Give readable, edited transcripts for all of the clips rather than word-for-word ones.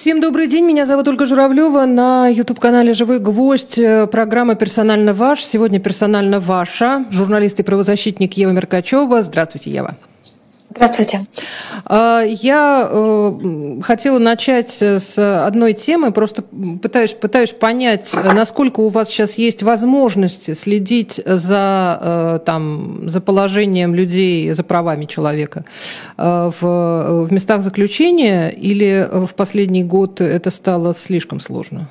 Всем добрый день, меня зовут Ольга Журавлева. На YouTube-канале «Живой гвоздь» программа «Персонально ваш». Сегодня персонально ваша. Журналист и правозащитник Ева Меркачева. Здравствуйте, Ева. Здравствуйте. Я хотела начать с одной темы, просто пытаюсь понять, насколько у вас сейчас есть возможности следить за положением людей, за правами человека в местах заключения, или в последний год это стало слишком сложно?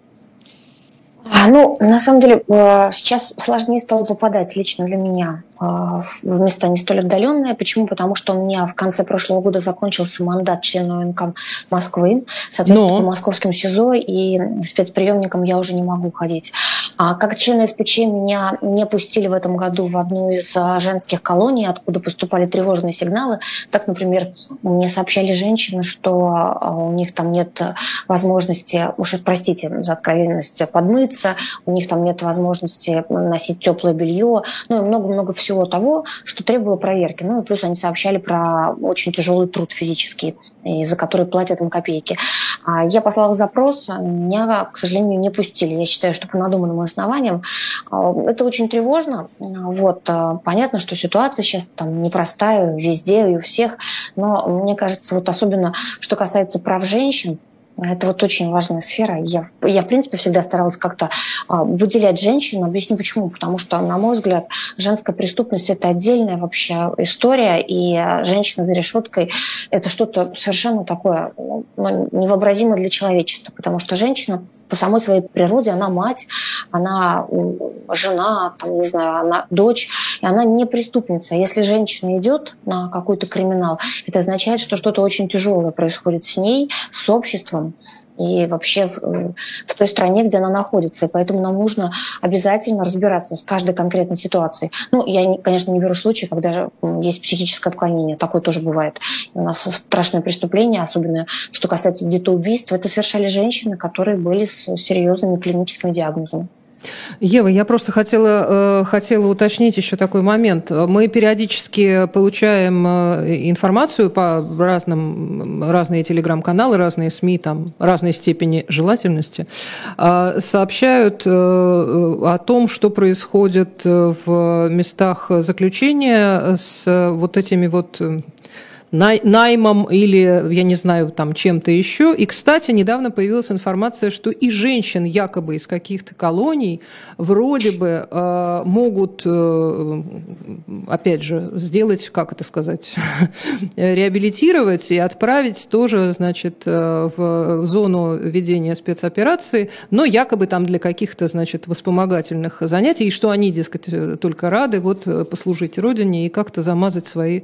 На самом деле, сейчас сложнее стало попадать лично для меня в места не столь отдаленные. Почему? Потому что у меня в конце прошлого года закончился мандат члена ОНК Москвы. Соответственно, по московским СИЗО и спецприемникам я уже не могу ходить. А как члена СПЧ меня не пустили в этом году в одну из женских колоний, откуда поступали тревожные сигналы. Так, например, мне сообщали женщины, что у них там нет возможности, уж простите за откровенность, подмыться, у них там нет возможности носить теплое белье, и много-много всего того, что требовало проверки. И плюс они сообщали про очень тяжелый труд физический, за который платят им копейки. Я послала запрос, меня, к сожалению, не пустили. Я считаю, что по надуманным основаниям. Это очень тревожно. Понятно, что ситуация сейчас там непростая везде и у всех, но мне кажется, особенно что касается прав женщин, это очень важная сфера. Я, в принципе, всегда старалась как-то выделять женщин. Объясню почему. Потому что, на мой взгляд, женская преступность – это отдельная вообще история. И женщина за решеткой – это что-то совершенно такое невообразимое для человечества. Потому что женщина по самой своей природе, она мать, она жена, она дочь, и она не преступница. Если женщина идет на какой-то криминал, это означает, что что-то очень тяжелое происходит с ней, с обществом и вообще в той стране, где она находится. И поэтому нам нужно обязательно разбираться с каждой конкретной ситуацией. Я, конечно, не беру случаи, когда есть психическое отклонение. Такое тоже бывает. У нас страшное преступление, особенно что касается детоубийств. Это совершали женщины, которые были с серьезными клиническими диагнозами. Ева, я просто хотела уточнить еще такой момент. Мы периодически получаем информацию по разные телеграм-каналы, разные СМИ, разной степени желательности, сообщают о том, что происходит в местах заключения с этими наймом или, я не знаю, чем-то еще. И, кстати, недавно появилась информация, что и женщин якобы из каких-то колоний вроде бы могут, опять же, сделать, реабилитировать и отправить тоже, в зону ведения спецоперации, но якобы для каких-то, вспомогательных занятий, и что они, дескать, только рады послужить Родине и как-то замазать свои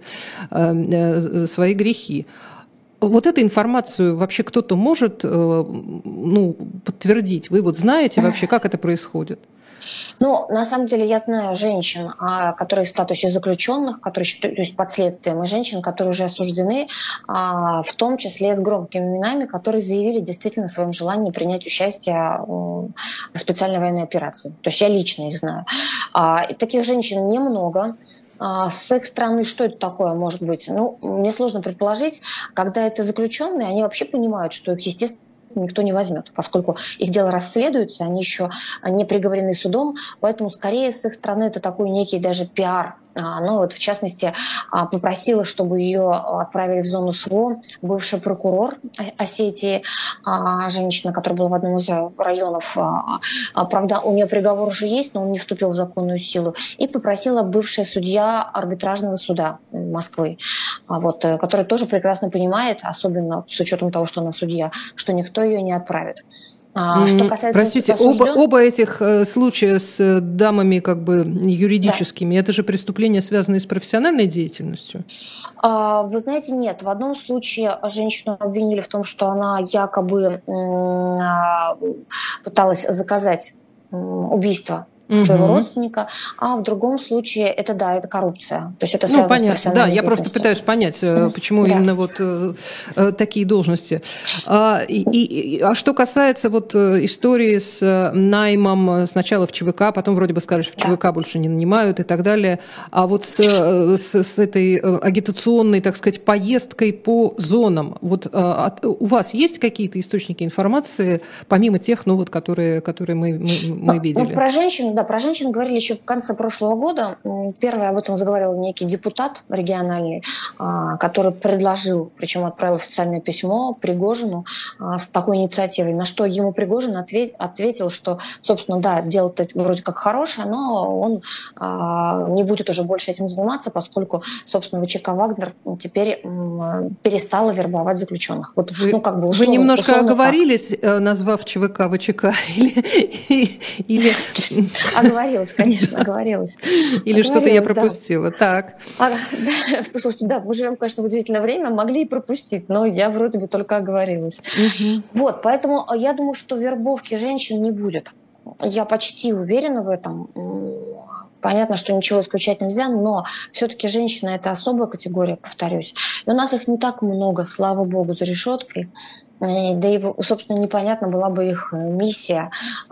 грехи. Эту информацию вообще кто-то может подтвердить? Вы знаете вообще, как это происходит? На самом деле я знаю женщин, которые в статусе заключенных, которые то есть под следствием, и женщин, которые уже осуждены, в том числе с громкими именами, которые заявили действительно о своем желании принять участие в специальной военной операции. То есть я лично их знаю. Таких женщин немного. С их стороны, что это такое может быть? Мне сложно предположить. Когда это заключенные, они вообще понимают, что их, естественно, никто не возьмет, поскольку их дело расследуется, они еще не приговорены судом, поэтому скорее с их стороны это такой некий даже пиар. В частности, попросила, чтобы ее отправили в зону СВО бывший прокурор Осетии, женщина, которая была в одном из районов. Правда, у нее приговор уже есть, но он не вступил в законную силу. И попросила бывшая судья арбитражного суда Москвы, которая тоже прекрасно понимает, особенно с учетом того, что она судья, что никто ее не отправит. Что касается Простите, оба этих случая с дамами юридическими, это же преступления, связанные с профессиональной деятельностью? Вы знаете, нет. В одном случае женщину обвинили в том, что она якобы пыталась заказать убийство своего родственника, а в другом случае это, да, это коррупция. То есть это связано понятно, с профессиональной да, я просто пытаюсь понять, почему именно вот такие должности. А что касается вот истории с наймом сначала в ЧВК, потом вроде бы сказали, что в ЧВК больше не нанимают и так далее, а вот с этой агитационной, так сказать, поездкой по зонам, вот у вас есть какие-то источники информации, помимо тех, ну вот, которые мы видели? Про женщин говорили еще в конце прошлого года. Первый об этом заговорил некий депутат региональный, который предложил, причем отправил официальное письмо Пригожину с такой инициативой, на что ему Пригожин ответил, что, собственно, да, дело-то вроде как хорошее, но он не будет уже больше этим заниматься, поскольку, собственно, ВЧК «Вагнер» теперь перестала вербовать заключенных. Вот, вы немножко оговорились, назвав ЧВК ВЧК, или... Оговорилась, конечно, оговорилась. Или что-то я пропустила. Да. Так. Слушайте, да, мы живем, конечно, в удивительное время, могли и пропустить, но я вроде бы только оговорилась. Вот, поэтому я думаю, что вербовки женщин не будет. Я почти уверена в этом. Понятно, что ничего исключать нельзя, но все-таки женщина – это особая категория, повторюсь. И у нас их не так много, слава богу, за решеткой. Да и, собственно, непонятна была бы их миссия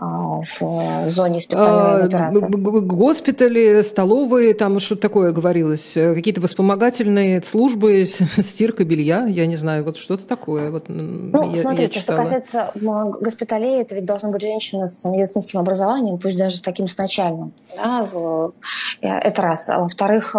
в зоне специальной военной операции. Госпитали, столовые, там что-то такое говорилось, какие-то вспомогательные службы, стирка белья, я не знаю, вот что-то такое. Вот, смотрите, что касается госпиталей, это ведь должны быть женщины с медицинским образованием, пусть даже таким с начальным. Да, это раз. А во-вторых,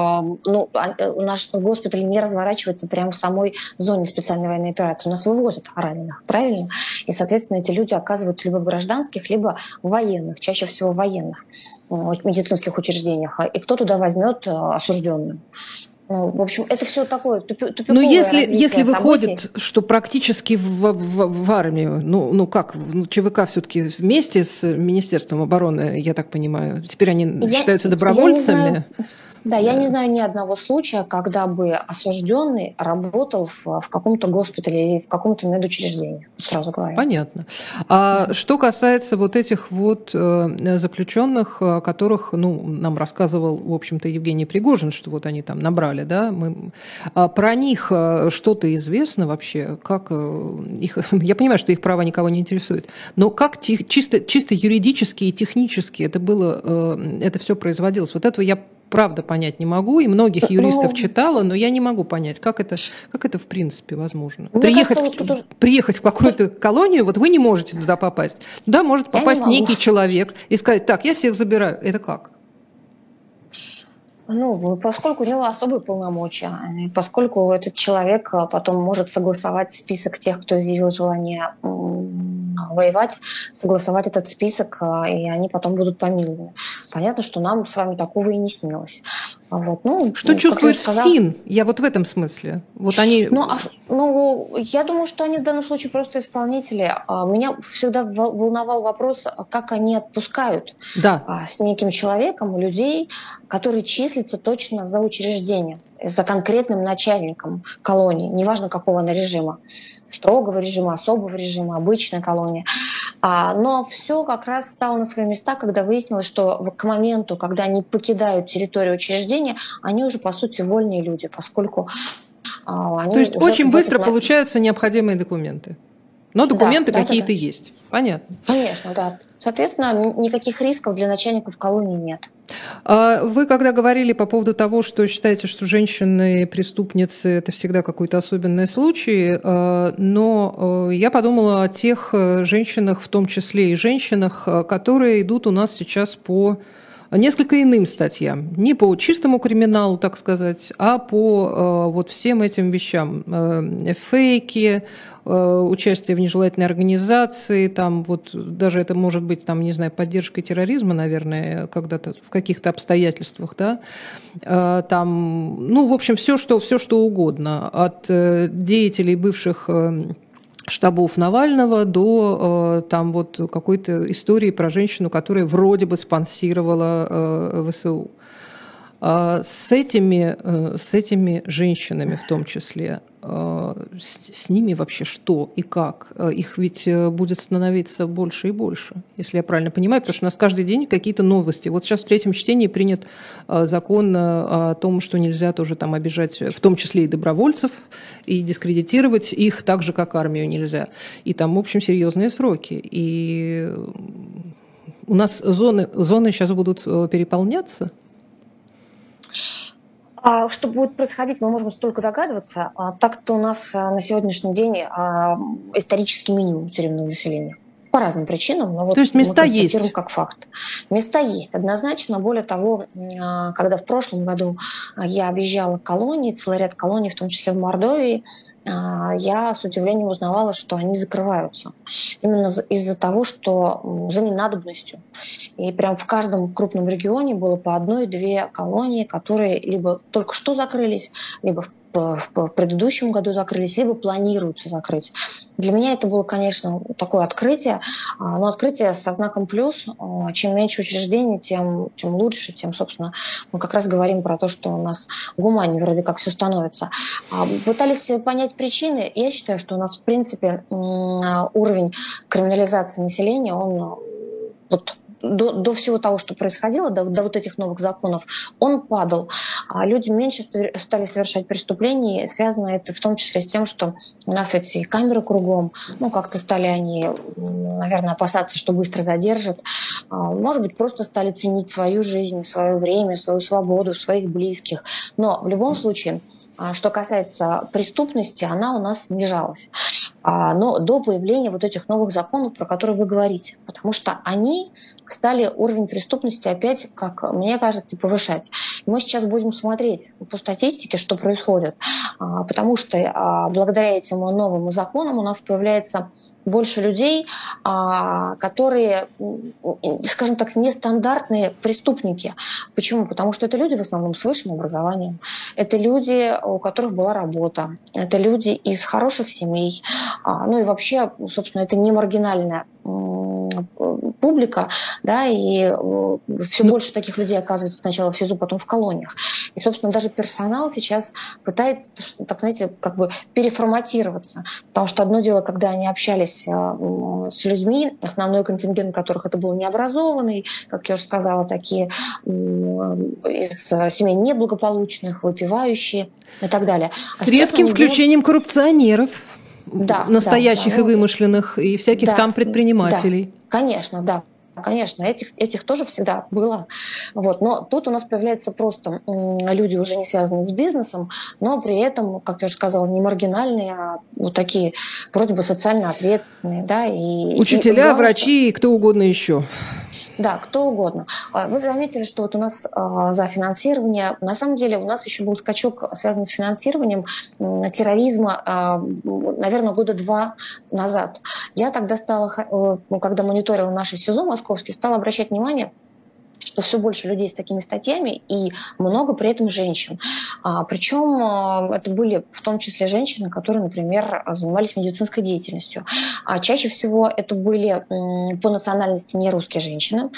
наш госпиталь не разворачивается прямо в самой зоне специальной военной операции. У нас вывозят раненых, правильно? И, соответственно, эти люди оказываются либо в гражданских, либо в военных, чаще всего в военных медицинских учреждениях. И кто туда возьмет осужденную? В общем, это все такое тупиковое. Но если выходит, что практически в армию, ЧВК все-таки вместе с Министерством обороны, я так понимаю, теперь они считаются добровольцами. Я не знаю ни одного случая, когда бы осужденный работал в каком-то госпитале или в каком-то медучреждении, сразу говоря. Понятно. А что касается вот этих вот заключенных, о которых, нам рассказывал, в общем-то, Евгений Пригожин, что вот они там набрали, да, про них что-то известно вообще, как их, я понимаю, что их права никого не интересуют, но как чисто юридически и технически это все производилось, вот этого я правда понять не могу, и многих юристов читала, но я не могу понять, как это в принципе возможно. Приехать в какую-то колонию, вот вы не можете туда попасть, туда может попасть некий человек и сказать, так, я всех забираю, это как? Поскольку у него особые полномочия, поскольку этот человек потом может согласовать список тех, кто изъявил желание воевать, согласовать этот список, и они потом будут помилованы. Понятно, что нам с вами такого и не снилось. Что чувствует ФСИН? Я вот в этом смысле. Вот они... я думаю, что они в данном случае просто исполнители. Меня всегда волновал вопрос, как они отпускают с неким человеком людей, который числится точно за учреждением, за конкретным начальником колонии, неважно какого она режима, строгого режима, особого режима, обычной колонии. Но все как раз стало на свои места, когда выяснилось, что к моменту, когда они покидают территорию учреждения, они уже, по сути, вольные люди, поскольку они... То есть очень быстро получаются необходимые документы. Но документы какие-то есть. Понятно. Конечно, да. Соответственно, никаких рисков для начальников колонии нет. Вы когда говорили по поводу того, что считаете, что женщины-преступницы – это всегда какой-то особенный случай, но я подумала о тех женщинах, в том числе и женщинах, которые идут у нас сейчас по несколько иным статьям. Не по чистому криминалу, так сказать, а по вот всем этим вещам. Фейки, участие в нежелательной организации, там вот даже это может быть, там, не знаю, поддержкой терроризма, наверное, когда-то в каких-то обстоятельствах, да, там, в общем, все что угодно, от деятелей бывших штабов Навального до там вот какой-то истории про женщину, которая вроде бы спонсировала ВСУ. С этими женщинами в том числе, с ними вообще что и как? Их ведь будет становиться больше и больше, если я правильно понимаю, потому что у нас каждый день какие-то новости. Вот сейчас в третьем чтении принят закон о том, что нельзя тоже там обижать, в том числе и добровольцев, и дискредитировать их так же, как армию нельзя. И там, в общем, серьезные сроки. И у нас зоны сейчас будут переполняться. Что будет происходить, мы можем только догадываться. Так-то у нас на сегодняшний день исторический минимум тюремного населения. По разным причинам, но вот то есть места мы констатируем есть. Как факт. Места есть, однозначно. Более того, когда в прошлом году я объезжала колонии, целый ряд колоний, в том числе в Мордовии, я с удивлением узнавала, что они закрываются. Именно из-за того, что за ненадобностью. И прям в каждом крупном регионе было по 1-2 колонии, которые либо только что закрылись, либо в предыдущем году закрылись, либо планируются закрыть. Для меня это было, конечно, такое открытие, но открытие со знаком плюс. Чем меньше учреждений, тем лучше, тем, собственно, мы как раз говорим про то, что у нас гуманнее вроде как все становится. Пытались понять причины. Я считаю, что у нас, в принципе, уровень криминализации населения, он вот до всего того, что происходило, до вот этих новых законов, он падал. Люди меньше стали совершать преступления. Связано это в том числе с тем, что у нас эти камеры кругом, как-то стали они, наверное, опасаться, что быстро задержат. Может быть, просто стали ценить свою жизнь, свое время, свою свободу, своих близких. Но в любом случае, что касается преступности, она у нас снижалась. Но до появления вот этих новых законов, про которые вы говорите. Потому что они стали уровень преступности опять, как мне кажется, повышать. И мы сейчас будем смотреть по статистике, что происходит. Потому что благодаря этим новым законам у нас появляется больше людей, которые, скажем так, нестандартные преступники. Почему? Потому что это люди в основном с высшим образованием. Это люди, у которых была работа. Это люди из хороших семей. И вообще, собственно, это не маргинальная публика, да, и все больше таких людей оказывается сначала в СИЗО, потом в колониях. И, собственно, даже персонал сейчас пытается, так знаете, как бы переформатироваться. Потому что одно дело, когда они общались с людьми, основной контингент которых это был необразованный, как я уже сказала, такие из семей неблагополучных, выпивающие и так далее. С редким включением коррупционеров. Настоящих и вымышленных, и всяких там предпринимателей. Да, конечно, да. Конечно, этих тоже всегда было. Но тут у нас появляются просто люди, уже не связанные с бизнесом, но при этом, как я уже сказала, не маргинальные, а вот такие вроде бы социально ответственные. Да, учителя, врачи и кто угодно еще. Да, кто угодно. Вы заметили, что вот у нас за финансирование, на самом деле у нас еще был скачок, связанный с финансированием терроризма, наверное, 2 года назад. Я тогда стала, когда мониторила наши СИЗО московские, стала обращать внимание, что все больше людей с такими статьями и много при этом женщин. Причем это были в том числе женщины, которые, например, занимались медицинской деятельностью. Чаще всего это были по национальности не русские женщины.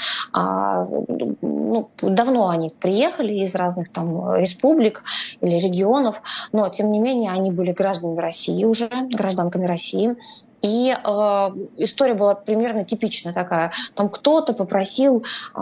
Давно они приехали из разных там республик или регионов, но тем не менее они были гражданами России уже, гражданками России. И история была примерно типичная такая. Там кто-то попросил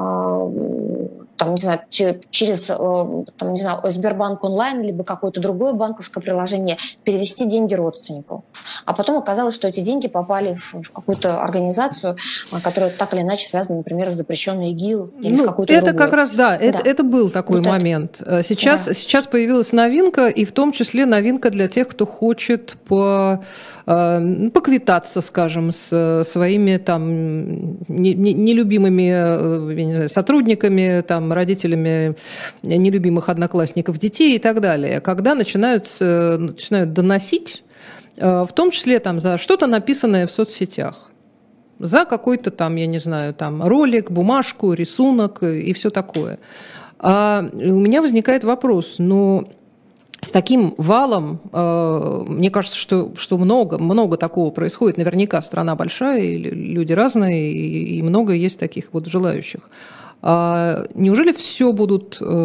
через Сбербанк онлайн либо какое-то другое банковское приложение перевести деньги родственнику. А потом оказалось, что эти деньги попали в какую-то организацию, которая так или иначе связана, например, с запрещенной ИГИЛ или с какой-то другой. Это как раз, это был такой момент. Сейчас появилась новинка, и в том числе новинка для тех, кто хочет поквитаться, скажем, с своими там нелюбимыми сотрудниками, там, родителями нелюбимых одноклассников детей и так далее. Когда начинают доносить, в том числе там, за что-то написанное в соцсетях, за какой-то там, я не знаю, там ролик, бумажку, рисунок и все такое. У меня возникает вопрос, с таким валом, мне кажется, что много такого происходит. Наверняка страна большая, и люди разные, и много есть таких вот желающих. Неужели все будут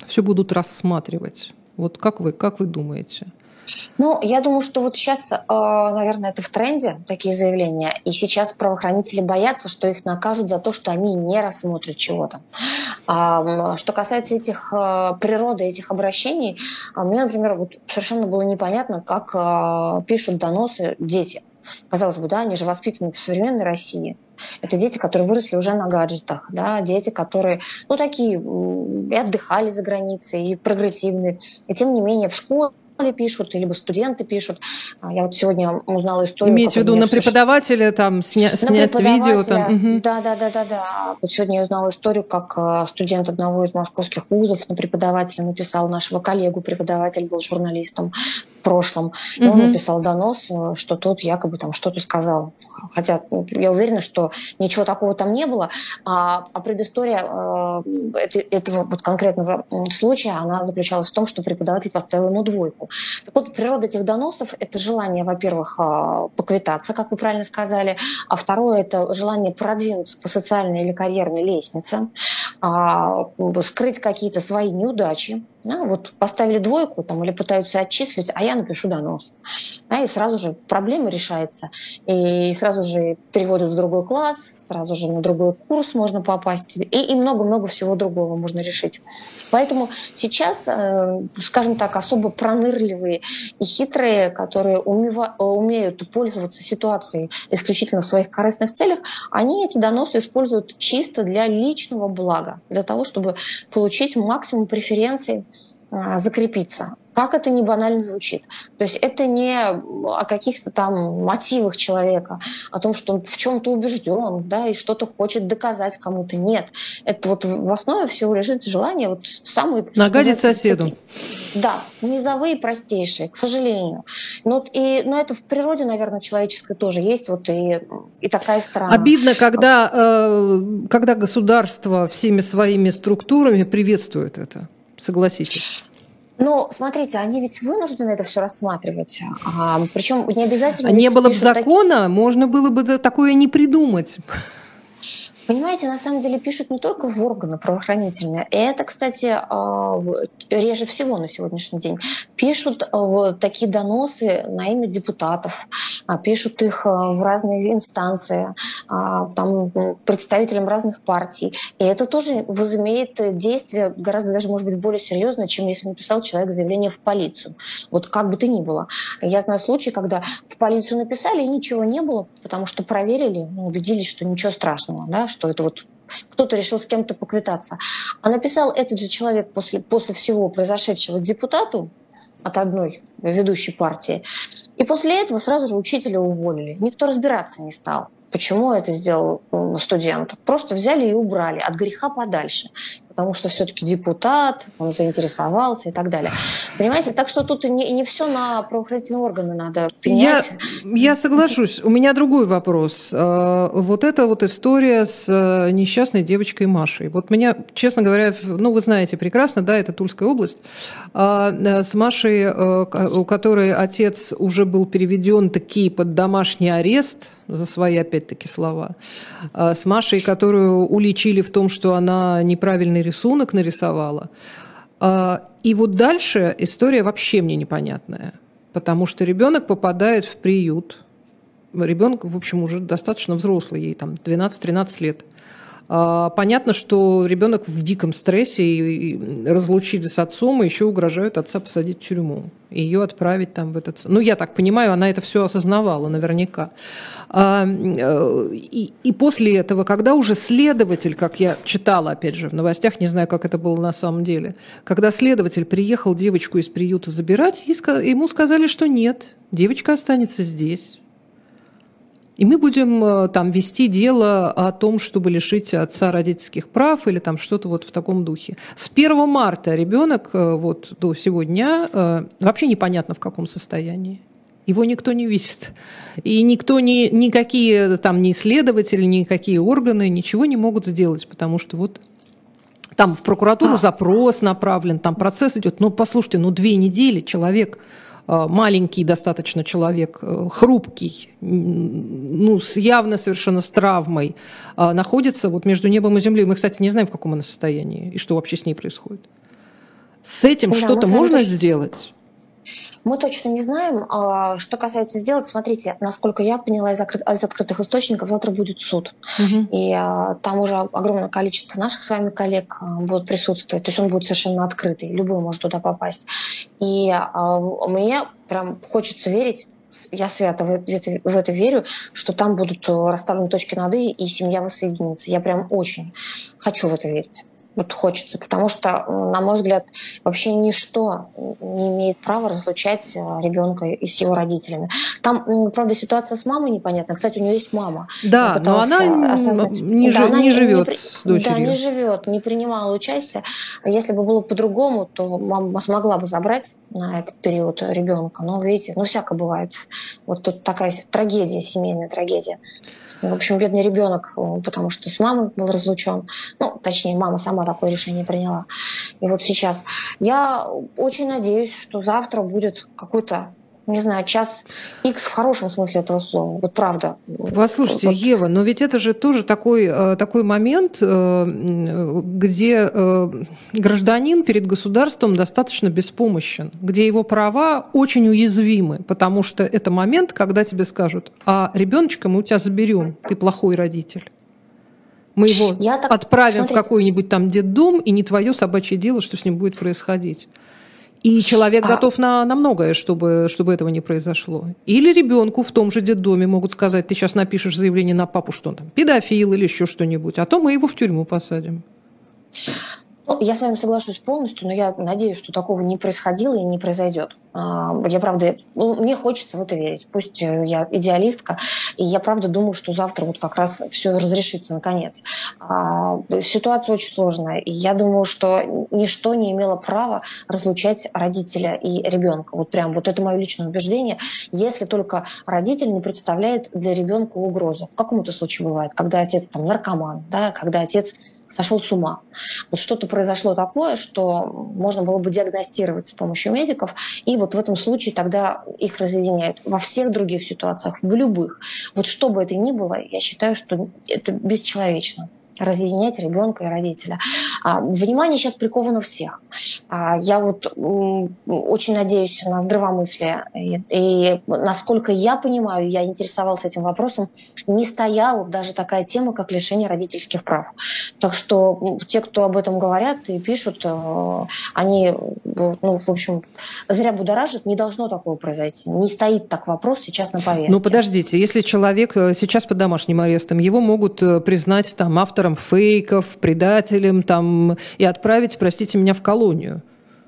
все будут рассматривать? Вот как вы думаете? Ну, я думаю, что вот сейчас, наверное, это в тренде, такие заявления. И сейчас правоохранители боятся, что их накажут за то, что они не рассмотрят чего-то. Что касается этих природы, этих обращений, мне, например, вот совершенно было непонятно, как пишут доносы дети. Казалось бы, да, они же воспитаны в современной России. Это дети, которые выросли уже на гаджетах, да, дети, которые, ну, такие, и отдыхали за границей, и прогрессивные. И тем не менее в школе пишут, либо студенты пишут. Я вот сегодня узнала историю... Имеете в виду на преподавателя, там, снять видео? Там. Да. Вот сегодня я узнала историю, как студент одного из московских вузов на преподавателя написал, нашего коллегу, преподаватель был журналистом в прошлом, и он написал донос, что тот якобы там что-то сказал. Хотя я уверена, что ничего такого там не было. А предыстория этого вот конкретного случая, она заключалась в том, что преподаватель поставил ему 2. Так вот, природа этих доносов — это желание, во-первых, поквитаться, как вы правильно сказали, а второе — это желание продвинуться по социальной или карьерной лестнице, скрыть какие-то свои неудачи. Да, вот поставили 2 там, или пытаются отчислить, а я напишу донос. Да, и сразу же проблема решается. И сразу же переводят в другой класс, сразу же на другой курс можно попасть. И много-много всего другого можно решить. Поэтому сейчас, скажем так, особо пронырливые и хитрые, которые умеют пользоваться ситуацией исключительно в своих корыстных целях, они эти доносы используют чисто для личного блага, для того, чтобы получить максимум преференций, закрепиться. Как это не банально звучит. То есть это не о каких-то там мотивах человека, о том, что он в чем-то убежден, да, и что-то хочет доказать кому-то. Нет. Это вот в основе всего лежит желание вот самые... Нагадить соседу. Да, низовые, простейшие, к сожалению. Но это в природе, наверное, человеческой тоже есть вот и такая сторона. Обидно, когда государство всеми своими структурами приветствует это. Согласитесь. Ну, смотрите, они ведь вынуждены это все рассматривать. Причем не обязательно... Не было бы закона, можно было бы такое не придумать. Понимаете, на самом деле пишут не только в органы правоохранительные. И это, кстати, реже всего на сегодняшний день. Пишут такие доносы на имя депутатов, пишут их в разные инстанции, там, представителям разных партий. И это тоже возымеет действие гораздо даже, может быть, более серьезное, чем если написал человек заявление в полицию. Вот как бы то ни было. Я знаю случаи, когда в полицию написали, и ничего не было, потому что проверили, убедились, что ничего страшного, да, что это вот кто-то решил с кем-то поквитаться. А написал этот же человек после всего произошедшего депутату от одной ведущей партии. И после этого сразу же учителя уволили. Никто разбираться не стал, почему это сделал студент. Просто взяли и убрали от греха подальше. Потому что все-таки депутат, он заинтересовался и так далее. Понимаете? Так что тут не все на правоохранительные органы надо пенять. Я соглашусь. У меня другой вопрос. Вот эта вот история с несчастной девочкой Машей. Вот меня, честно говоря, вы знаете прекрасно, да, это Тульская область, с Машей, у которой отец уже был переведен таки под домашний арест за свои, опять-таки, слова, с Машей, которую уличили в том, что она неправильный рисунок нарисовала. И вот дальше история вообще мне непонятная, потому что ребенок попадает в приют. Ребенок, в общем, уже достаточно взрослый, ей там 12-13 лет. Понятно, что ребенок в диком стрессе, и разлучили с отцом, и еще угрожают отца посадить в тюрьму, и ее отправить там в этот... я так понимаю, она это все осознавала наверняка. И после этого, когда уже следователь, как я читала, опять же, в новостях, не знаю, как это было на самом деле, когда следователь приехал девочку из приюта забирать, ему сказали, что нет, девочка останется здесь. И мы будем там вести дело о том, чтобы лишить отца родительских прав или там что-то вот в таком духе. С 1 марта ребенок вот до сегодня вообще непонятно в каком состоянии. Его никто не видит. И никакие там ни следователи, никакие органы ничего не могут сделать, потому что вот там в прокуратуру запрос направлен, там процесс идет. Послушайте, 2 недели человек... маленький достаточно человек, хрупкий, явно совершенно с травмой, находится вот между небом и землей. Мы, кстати, не знаем, в каком она состоянии и что вообще с ней происходит. С этим Да, что-то можно сделать? Мы точно не знаем. Что касается сделать, смотрите, насколько я поняла из открытых источников, завтра будет суд. Угу. И там уже огромное количество наших с вами коллег будут присутствовать. То есть он будет совершенно открытый, любой может туда попасть. И мне прям хочется верить, я свято в это верю, что там будут расставлены точки над «и», и семья воссоединится. Я прям очень хочу в это верить. Вот хочется, потому что, на мой взгляд, вообще ничто не имеет права разлучать ребенка и с его родителями. Там, правда, ситуация с мамой непонятна. Кстати, у нее есть мама. Да, но она не живет с дочерью. Да, не живет, не принимала участия. Если бы было по-другому, то мама смогла бы забрать на этот период ребенка. Но, видите, всякое бывает. Вот тут такая трагедия, семейная трагедия. В общем, бедный ребенок, потому что с мамой был разлучен. Точнее, мама сама такое решение приняла. И вот сейчас я очень надеюсь, что завтра будет какой-то, не знаю, час X в хорошем смысле этого слова. Вот правда. Послушайте, Ева, но ведь это же тоже такой момент, где гражданин перед государством достаточно беспомощен, где его права очень уязвимы, потому что это момент, когда тебе скажут: а ребеночка мы у тебя заберем, ты плохой родитель. Мы его отправим в какой-нибудь там детдом, и не твое собачье дело, что с ним будет происходить. И человек готов на многое, чтобы этого не произошло. Или ребенку в том же детдоме могут сказать: ты сейчас напишешь заявление на папу, что он там педофил или еще что-нибудь, а то мы его в тюрьму посадим. Я с вами соглашусь полностью, но я надеюсь, что такого не происходило и не произойдет. Я, правда, мне хочется в это верить. Пусть я идеалистка, и я, правда, думаю, что завтра вот как раз все разрешится наконец. Ситуация очень сложная, и я думаю, что ничто не имело права разлучать родителя и ребенка. Вот прям вот это мое личное убеждение. Если только родитель не представляет для ребенка угрозы. В каком-то случае бывает, когда отец там наркоман, да, когда отец сошел с ума. Вот что-то произошло такое, что можно было бы диагностировать с помощью медиков, и вот в этом случае тогда их разъединяют. Во всех других ситуациях, в любых. Вот что бы это ни было, я считаю, что это бесчеловечно. Разъединять ребенка и родителя. Внимание сейчас приковано всех. Я вот очень надеюсь на здравомыслие. И насколько я понимаю, я интересовалась этим вопросом, не стояла даже такая тема, как лишение родительских прав. Так что те, кто об этом говорят и пишут, они, в общем, зря будоражат. Не должно такого произойти. Не стоит так вопрос сейчас на повестке. Ну, подождите, если человек сейчас под домашним арестом, его могут признать там автором фейков, предателем там, и отправить, простите меня, в колонию.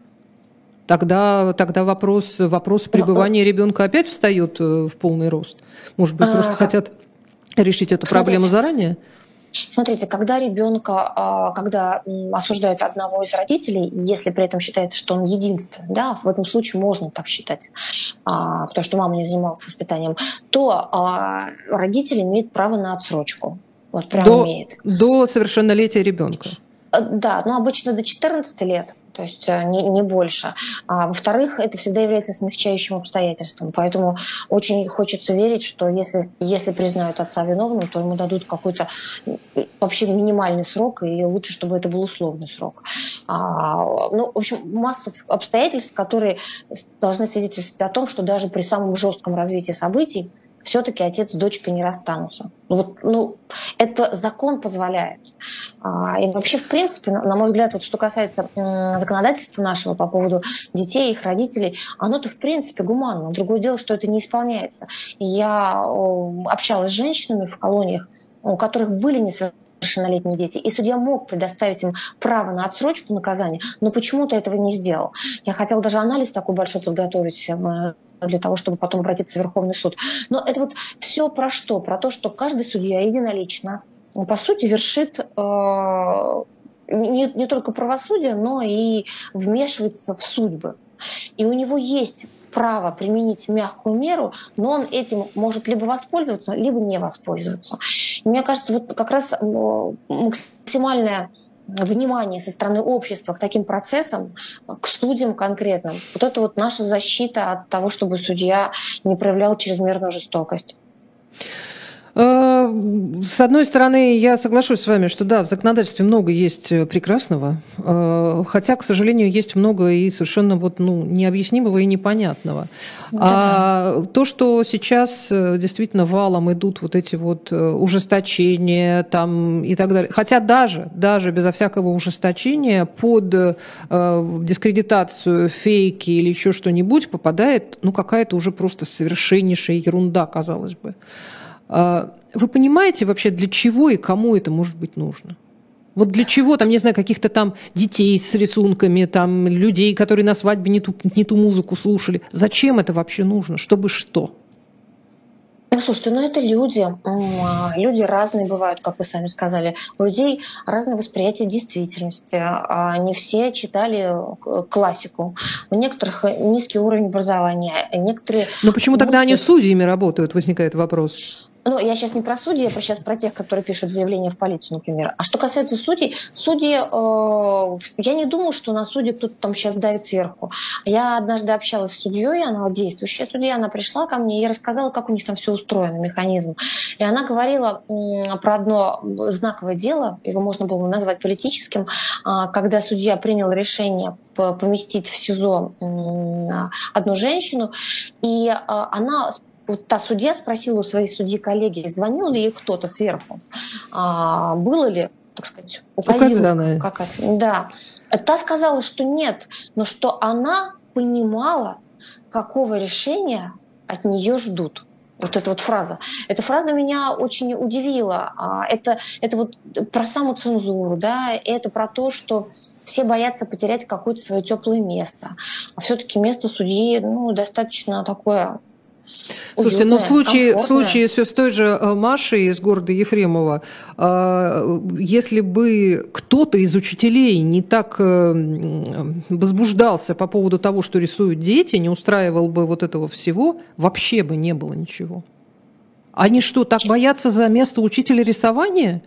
Тогда вопрос пребывания ребенка опять встает в полный рост. Может быть, просто хотят решить эту проблему заранее? Смотрите, когда ребенка, когда осуждают одного из родителей, если при этом считается, что он единственный, да, в этом случае можно так считать, потому что мама не занималась воспитанием, то родитель имеет право на отсрочку. Вот прям имеет. До совершеннолетия ребенка. Да, обычно до 14 лет, то есть не больше. Во-вторых, это всегда является смягчающим обстоятельством. Поэтому очень хочется верить, что если признают отца виновным, то ему дадут какой-то вообще минимальный срок, и лучше, чтобы это был условный срок. В общем, масса обстоятельств, которые должны свидетельствовать о том, что даже при самом жестком развитии событий все-таки отец с дочкой не расстанутся. Это закон позволяет. И вообще, в принципе, на мой взгляд, вот что касается законодательства нашего по поводу детей, их родителей, оно-то, в принципе, гуманно. Другое дело, что это не исполняется. Я общалась с женщинами в колониях, у которых были несовершеннолетние дети, и судья мог предоставить им право на отсрочку наказания, но почему-то этого не сделал. Я хотела даже анализ такой большой подготовить для того, чтобы потом обратиться в Верховный суд. Но это вот все про что? Про то, что каждый судья единолично, по сути, вершит не только правосудие, но и вмешивается в судьбы. И у него есть право применить мягкую меру, но он этим может либо воспользоваться, либо не воспользоваться. И мне кажется, вот как раз максимальное внимание со стороны общества к таким процессам, к судьям конкретным. Вот это вот наша защита от того, чтобы судья не проявлял чрезмерную жестокость. С одной стороны, я соглашусь с вами, что да, в законодательстве много есть прекрасного, хотя, к сожалению, есть много и совершенно необъяснимого и непонятного. А то, что сейчас действительно валом идут вот эти вот ужесточения там и так далее, хотя даже безо всякого ужесточения под дискредитацию, фейки или еще что-нибудь попадает какая-то уже просто совершеннейшая ерунда, казалось бы. Вы понимаете вообще, для чего и кому это может быть нужно? Вот для чего, там, не знаю, каких-то там детей с рисунками, там, людей, которые на свадьбе не ту музыку слушали. Зачем это вообще нужно? Чтобы что? Слушайте, это люди. Люди разные бывают, как вы сами сказали. У людей разное восприятие действительности. Не все читали классику. У некоторых низкий уровень образования. Некоторые Но почему тогда они судьями работают, возникает вопрос. Я сейчас не про судей, я сейчас про тех, которые пишут заявление в полицию, например. А что касается судей, я не думаю, что на судьи кто-то там сейчас давит сверху. Я однажды общалась с судьей, она действующая судья, она пришла ко мне и рассказала, как у них там все устроено, механизм. И она говорила про одно знаковое дело, его можно было назвать политическим, когда судья принял решение поместить в СИЗО одну женщину, и та судья спросила у своей судьи-коллеги, звонил ли ей кто-то сверху, было ли, так сказать, указано какая-то. Да. Та сказала, что нет, но что она понимала, какого решения от нее ждут. Вот эта вот фраза. Эта фраза меня очень удивила. Это вот про самоцензуру, да, это про то, что все боятся потерять какое-то свое теплое место. А все-таки место судьи, достаточно такое. Слушайте, но в случае все с той же Машей из города Ефремова, если бы кто-то из учителей не так возбуждался по поводу того, что рисуют дети, не устраивал бы вот этого всего, вообще бы не было ничего. Они что, так боятся за место учителя рисования?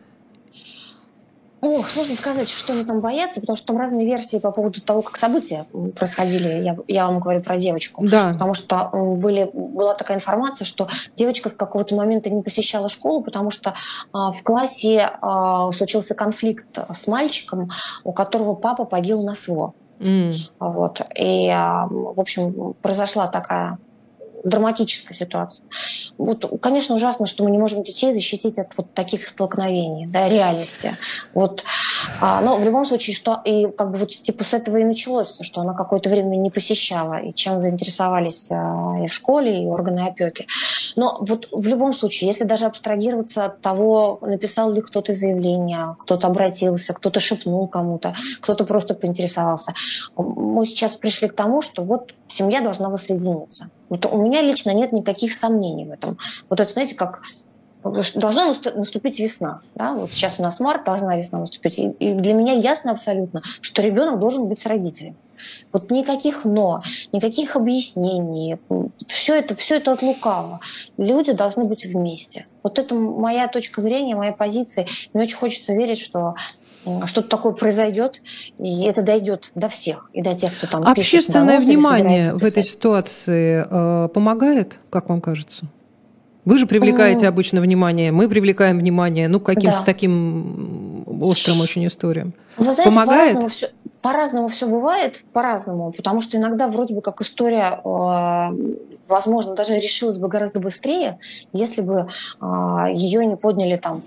Сложно сказать, что они там боятся, потому что там разные версии по поводу того, как события происходили. Я вам говорю про девочку. Да. Потому что была такая информация, что девочка с какого-то момента не посещала школу, потому что в классе случился конфликт с мальчиком, у которого папа погиб на СВО. Вот. И, в общем, произошла такая драматическая ситуация. Конечно, ужасно, что мы не можем детей защитить от вот таких столкновений, да, реальности. Но в любом случае, что и с этого и началось, что она какое-то время не посещала, и чем заинтересовались и в школе, и органы опеки. Но в любом случае, если даже абстрагироваться от того, написал ли кто-то заявление, кто-то обратился, кто-то шепнул кому-то, кто-то просто поинтересовался, мы сейчас пришли к тому, что семья должна воссоединиться. У меня лично нет никаких сомнений в этом. Это, знаете, как должна наступить весна. Да? Сейчас у нас март, должна весна наступить. И для меня ясно абсолютно, что ребенок должен быть с родителем. Никаких «но», никаких объяснений. Все это от лукавого. Люди должны быть вместе. Это моя точка зрения, моя позиция. Мне очень хочется верить, что что-то такое произойдет, и это дойдет до всех, и до тех, кто там пишет. Общественное внимание в этой ситуации помогает, как вам кажется? Вы же привлекаете обычно внимание, мы привлекаем внимание, к каким-то таким острым очень историям. Вы знаете, помогает? По-разному все бывает, по-разному, потому что иногда вроде бы как история, возможно, даже решилась бы гораздо быстрее, если бы ее не подняли там,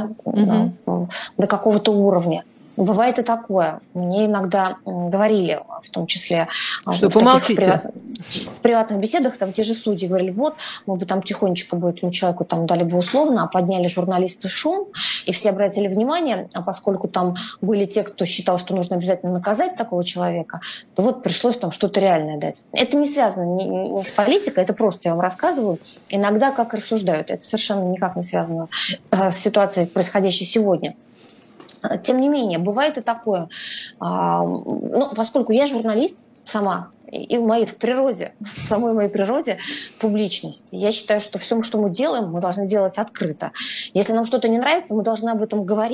до какого-то уровня. Бывает и такое. Мне иногда говорили, в том числе что помолчите. В приватных беседах, там те же судьи говорили, мы бы там тихонечко бы этому человеку там дали бы условно, а подняли журналисты шум, и все обратили внимание, а поскольку там были те, кто считал, что нужно обязательно наказать такого человека, то пришлось там что-то реальное дать. Это не связано не с политикой, это просто я вам рассказываю. Иногда как рассуждают. Это совершенно никак не связано с ситуацией, происходящей сегодня. Тем не менее, бывает и такое. Поскольку я журналист сама, и в природе, в самой моей природе публичность. Я считаю, что все, что мы делаем, мы должны делать открыто. Если нам что-то не нравится, мы должны об этом говорить,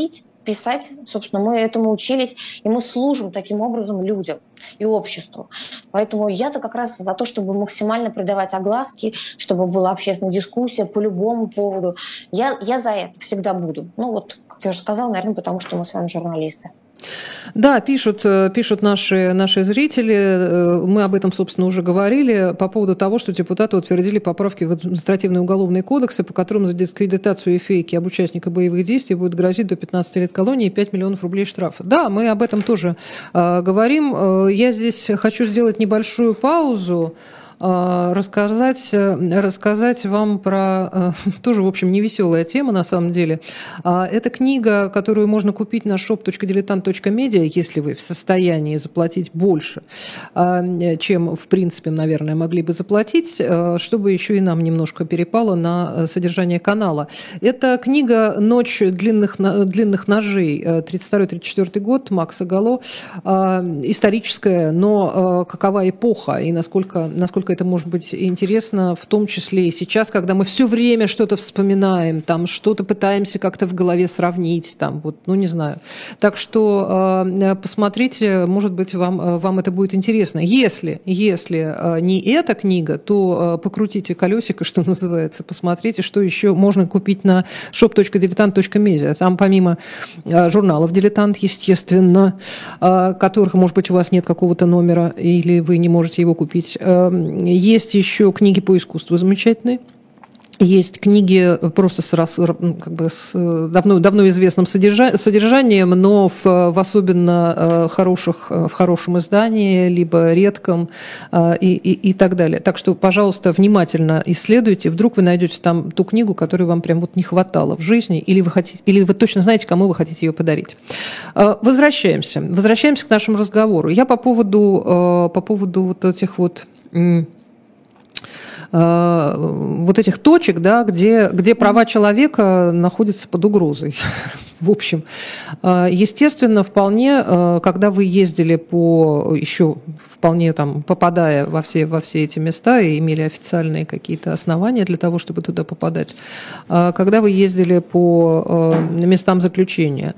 писать. Собственно, мы этому учились, и мы служим таким образом людям и обществу. Поэтому я-то как раз за то, чтобы максимально придавать огласки, чтобы была общественная дискуссия по любому поводу. Я за это всегда буду. Ну вот, как я уже сказала, наверное, потому что мы с вами журналисты. Да, пишут наши зрители, мы об этом, собственно, уже говорили, по поводу того, что депутаты утвердили поправки в административные уголовные кодексы, по которым за дискредитацию и фейки об участниках боевых действий будет грозить до 15 лет колонии и 5 миллионов рублей штрафа. Да, мы об этом тоже говорим. Я здесь хочу сделать небольшую паузу, рассказать вам про тоже, в общем, невеселая тема на самом деле. Это книга, которую можно купить на shop.diletant.media, если вы в состоянии заплатить больше, чем, в принципе, наверное, могли бы заплатить, чтобы еще и нам немножко перепало на содержание канала. Это книга «Ночь длинных ножей», 32-34 год, Макса Гало, историческая, но какова эпоха и насколько это может быть интересно, в том числе и сейчас, когда мы все время что-то вспоминаем, там что-то пытаемся как-то в голове сравнить, там вот, ну не знаю. Так что посмотрите, может быть, вам это будет интересно. Если не эта книга, то покрутите колесико, что называется, посмотрите, что еще можно купить на shop.diletant.media. Там помимо журналов «Дилетант», естественно, которых, может быть, у вас нет какого-то номера или вы не можете его купить. Есть еще книги по искусству замечательные. Есть книги просто с давно известным содержанием, но в особенно в хорошем издании, либо редком и так далее. Так что, пожалуйста, внимательно исследуйте. Вдруг вы найдете там ту книгу, которой вам прям вот не хватало в жизни, или вы точно знаете, кому вы хотите ее подарить. Возвращаемся к нашему разговору. Я по поводу вот этих этих точек, да, где права человека находятся под угрозой. В общем, естественно, вполне, когда вы ездили попадая во все эти места и имели официальные какие-то основания для того, чтобы туда попадать, когда вы ездили по местам заключения,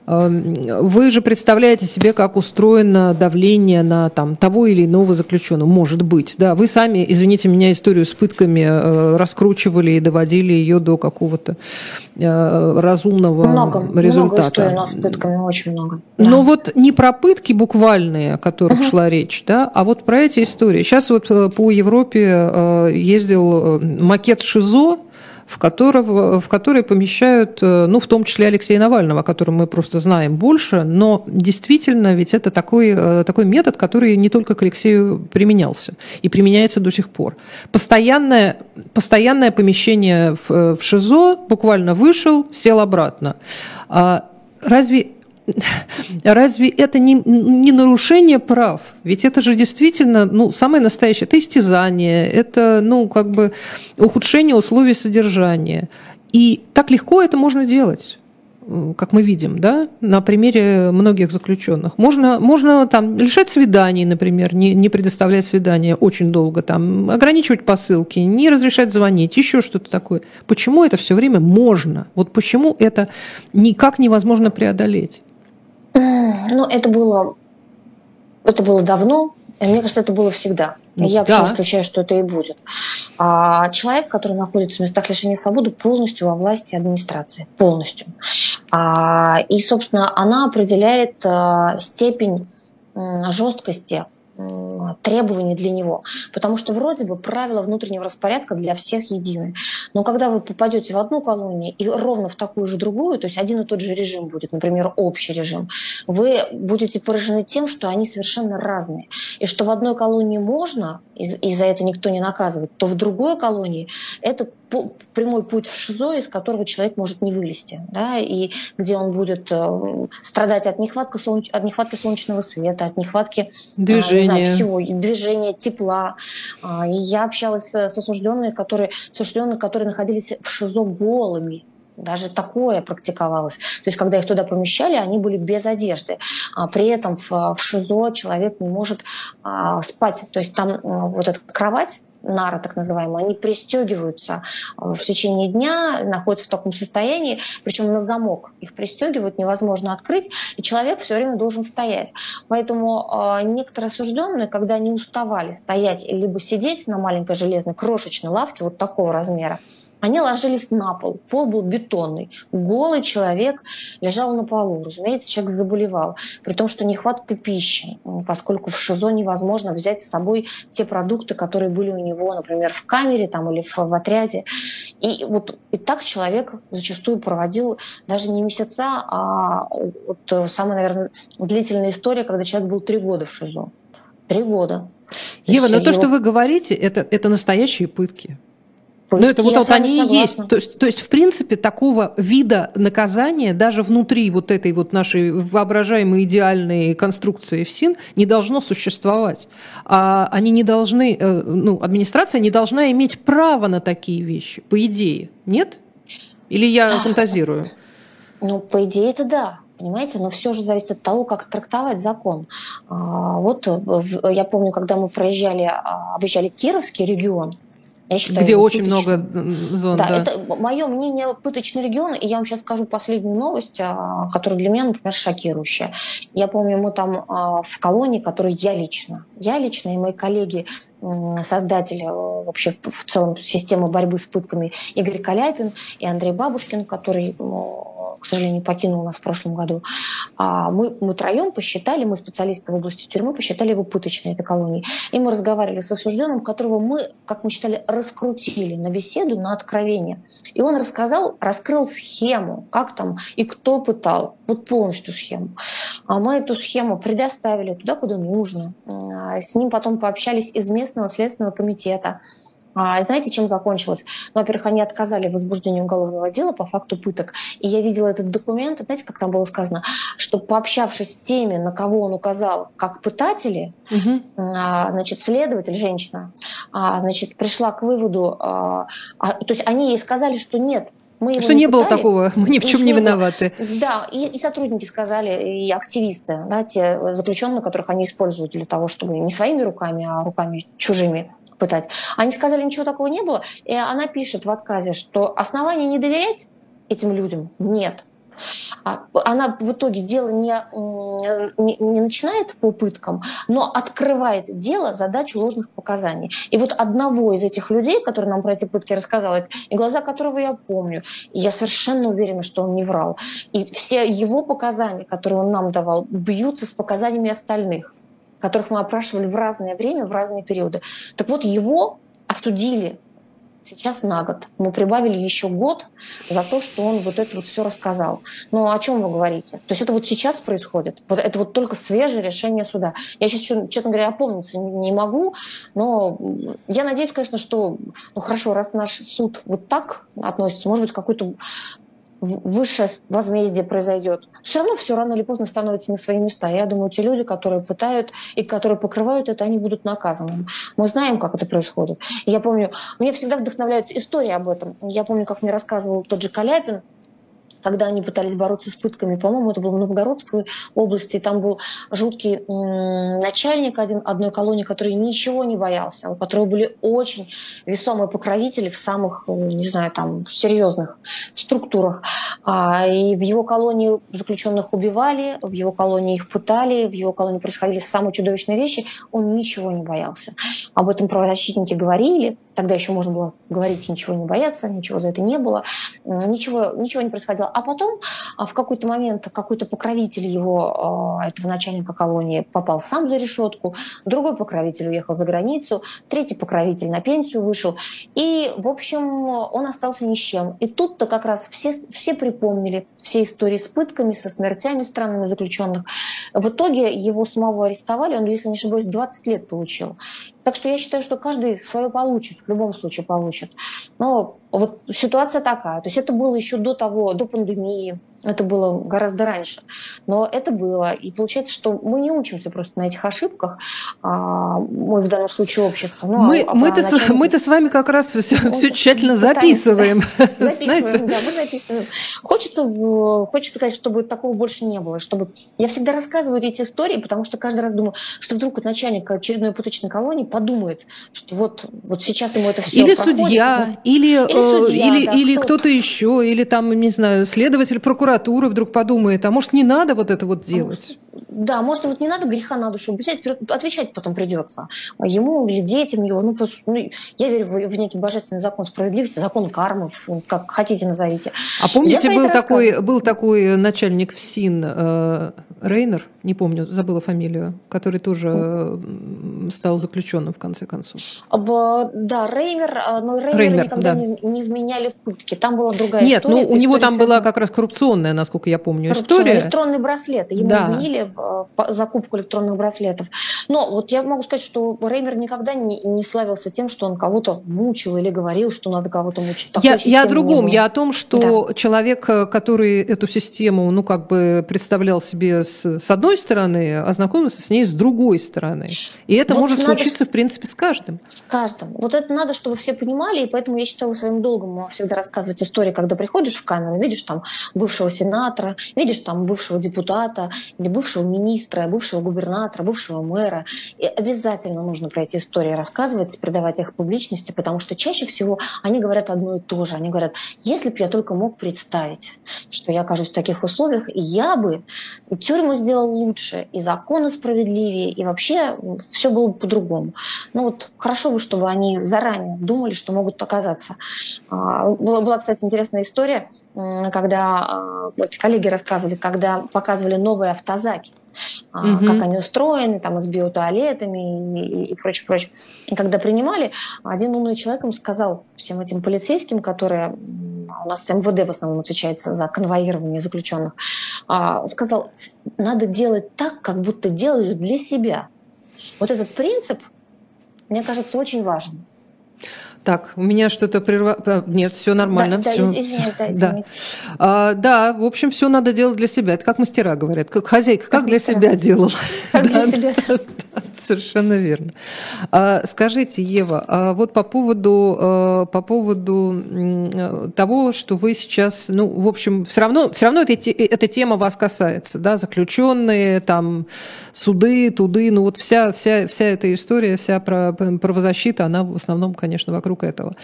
вы же представляете себе, как устроено давление на того или иного заключенного, может быть. Да? Вы сами, извините меня, историю с пытками раскручивали и доводили ее до какого-то разумного результата. Много историй у нас с пытками, очень много. Да. Но вот не про пытки буквальные, о которых шла речь, да, а вот про эти истории. Сейчас вот по Европе ездил макет ШИЗО, в который помещают, в том числе Алексея Навального, о котором мы просто знаем больше, но действительно ведь это такой метод, который не только к Алексею применялся и применяется до сих пор. Постоянное помещение в ШИЗО, буквально вышел, сел обратно. Разве это не нарушение прав? Ведь это же действительно, самое настоящее. Это истязание, это, ухудшение условий содержания. И так легко это можно делать, как мы видим, да, на примере многих заключенных. Можно лишать свиданий, например, не предоставлять свидания очень долго, ограничивать посылки, не разрешать звонить, еще что-то такое. Почему это все время можно? Вот почему это никак невозможно преодолеть? Это было давно, и мне кажется, это было всегда. Я вообще не исключаю, что это и будет. Человек, который находится в местах лишения свободы, полностью во власти администрации. Полностью. И, собственно, она определяет степень жесткости требований для него. Потому что вроде бы правила внутреннего распорядка для всех едины. Но когда вы попадете в одну колонию и ровно в такую же другую, то есть один и тот же режим будет, например, общий режим, вы будете поражены тем, что они совершенно разные. И что в одной колонии можно, и за это никто не наказывает, то в другой колонии это прямой путь в ШИЗО, из которого человек может не вылезти, да, и где он будет страдать от нехватки солнечного света, от нехватки движения, тепла. И я общалась с осужденными, которые находились в ШИЗО голыми. Даже такое практиковалось. То есть, когда их туда помещали, они были без одежды. При этом в ШИЗО человек не может спать. То есть там вот эта кровать, нары так называемые, они пристегиваются в течение дня, находятся в таком состоянии, причем на замок их пристегивают, невозможно открыть, и человек все время должен стоять. Поэтому некоторые осужденные, когда они уставали стоять либо сидеть на маленькой железной крошечной лавке вот такого размера, они ложились на пол. Пол был бетонный. Голый человек лежал на полу. Разумеется, человек заболевал. При том, что нехватка пищи, поскольку в ШИЗО невозможно взять с собой те продукты, которые были у него, например, в камере там, или в отряде. И вот и так человек зачастую проводил даже не месяца, а вот самая, наверное, длительная история, когда человек был 3 года в ШИЗО. 3 года. Ева, но то, что вы говорите, это настоящие пытки. Ну, это вот они и есть. То есть, в принципе, такого вида наказания даже внутри вот этой вот нашей воображаемой идеальной конструкции ФСИН не должно существовать. Они не должны, администрация не должна иметь права на такие вещи, по идее. Нет? Или я фантазирую? Ну, по идее, это да. Понимаете, но все же зависит от того, как трактовать закон. Вот я помню, когда мы объезжали Кировский регион, я считаю, где очень много зон. Да, это мое мнение, пыточный регион. И я вам сейчас скажу последнюю новость, которая для меня, например, шокирующая. Я помню, мы там в колонии, которую я лично и мои коллеги, создатели вообще в целом системы борьбы с пытками Игорь Каляпин и Андрей Бабушкин, который, к сожалению, покинул нас в прошлом году. Мы троем посчитали, мы специалисты в области тюрьмы, посчитали его пыточной, этой колонии. И мы разговаривали с осужденным, которого мы, как мы считали, раскрутили на беседу, на откровение. И он раскрыл схему, как там и кто пытал. Вот полностью схему. Мы эту схему предоставили туда, куда нужно. С ним потом пообщались из местного следственного комитета. Знаете, чем закончилось? Ну, во-первых, они отказали в возбуждении уголовного дела по факту пыток. И я видела этот документ, знаете, как там было сказано, что пообщавшись с теми, на кого он указал как пытатели, значит, следователь, женщина, значит, пришла к выводу, то есть они ей сказали, что нет, что не было такого, мы ни в чем не виноваты. Да, и сотрудники сказали, и активисты, да, те заключенные, которых они используют для того, чтобы не своими руками, а руками чужими пытать. Они сказали, ничего такого не было, и она пишет в отказе, что оснований не доверять этим людям нет. Она в итоге дело не начинает по пыткам, но открывает дело за дачу ложных показаний. И вот одного из этих людей, который нам про эти пытки рассказал, и глаза которого я помню, и я совершенно уверена, что он не врал. И все его показания, которые он нам давал, бьются с показаниями остальных, которых мы опрашивали в разное время, в разные периоды. Так вот, его осудили сейчас на год. Мы прибавили еще год за то, что он вот это вот все рассказал. Но о чем вы говорите? То есть это вот сейчас происходит? Вот это вот только свежее решение суда. Я сейчас, честно говоря, опомниться не могу, но я надеюсь, конечно, что, хорошо, раз наш суд вот так относится, может быть, какой-то высшее возмездие произойдет. Все рано или поздно становятся на свои места. Я думаю, те люди, которые пытают и которые покрывают это, они будут наказаны. Мы знаем, как это происходит. И я помню, меня всегда вдохновляют истории об этом. Я помню, как мне рассказывал тот же Каляпин, когда они пытались бороться с пытками, по-моему, это было в Новгородской области, там был жуткий начальник одной колонии, который ничего не боялся, у которого были очень весомые покровители в самых, не знаю, там, серьезных структурах. И в его колонии заключенных убивали, в его колонии их пытали, в его колонии происходили самые чудовищные вещи, он ничего не боялся. Об этом правозащитники говорили, тогда еще можно было говорить, ничего не бояться, ничего за это не было, ничего не происходило. А потом в какой-то момент какой-то покровитель его, этого начальника колонии, попал сам за решетку, другой покровитель уехал за границу, третий покровитель на пенсию вышел. И, в общем, он остался ни с чем. И тут-то как раз все припомнили все истории с пытками, со смертями странными заключенных. В итоге его самого арестовали, он, если не ошибаюсь, 20 лет получил. Так что я считаю, что каждый свое получит, в любом случае получит. Но вот ситуация такая. То есть это было еще до пандемии, Это было гораздо раньше. Но это было. И получается, что мы не учимся просто на этих ошибках. Мы в данном случае общество. Мы-то с вами как раз все тщательно записываем. Записываем, да, мы записываем. Хочется сказать, чтобы такого больше не было. Я всегда рассказываю эти истории, потому что каждый раз думаю, что вдруг начальник очередной пыточной колонии подумает, что вот сейчас ему это все или проходит. Судья, или кто-то еще, или там, не знаю, следователь, прокуратура вдруг подумает, а может, не надо вот это вот делать? Да, может, вот не надо греха на душу взять, отвечать потом придется. Ему или детям его. Я верю в некий божественный закон справедливости, закон кармы, как хотите назовите. А помните, был такой начальник ФСИН, Рейнер, не помню, забыла фамилию, который тоже стал заключенным в конце концов. Да, Рейнер, но Рейнера никогда не вменяли в пытки. Там была другая история. Нет, у него там была как раз коррупционная, насколько я помню, история. Электронные браслеты. Ему вменили закупку электронных браслетов. Но вот я могу сказать, что Рейнер никогда не славился тем, что он кого-то мучил или говорил, что надо кого-то мучить. Я о другом. Я о том, что человек, который эту систему, представлял себе с одной стороны, ознакомился с ней с другой стороны. И это может случиться, в принципе, с каждым. С каждым. Вот это надо, чтобы все понимали, и поэтому я считаю своим долгом всегда рассказывать истории, когда приходишь в камеру, видишь там бывшего сенатора, видишь там бывшего депутата или бывшего министра, бывшего губернатора, бывшего мэра. И обязательно нужно про эти истории рассказывать, придавать их публичности, потому что чаще всего они говорят одно и то же. Они говорят, если бы я только мог представить, что я окажусь в таких условиях, я бы тюрьму сделал лучше, и законы справедливее, и вообще все было бы по-другому. Хорошо бы, чтобы они заранее думали, что могут оказаться. Была, кстати, интересная история, когда коллеги рассказывали, когда показывали новые автозаки, как они устроены, там, с биотуалетами и прочее. И когда принимали, один умный человек им сказал всем этим полицейским, которые у нас МВД в основном отвечает за конвоирование заключенных, сказал, надо делать так, как будто делаешь для себя. Вот этот принцип, мне кажется, очень важным. Так, у меня что-то прервало. Нет, все нормально. Извиняюсь. Да, в общем, все надо делать для себя. Это как мастера говорят. Как хозяйка, как для себя делала. Как для себя. Совершенно верно. Скажите, Ева, вот по поводу того, что вы сейчас, в общем, все равно эта тема вас касается, да, заключенные, там, суды, туды, вся эта история, вся правозащита, она в основном, конечно, вокруг этого.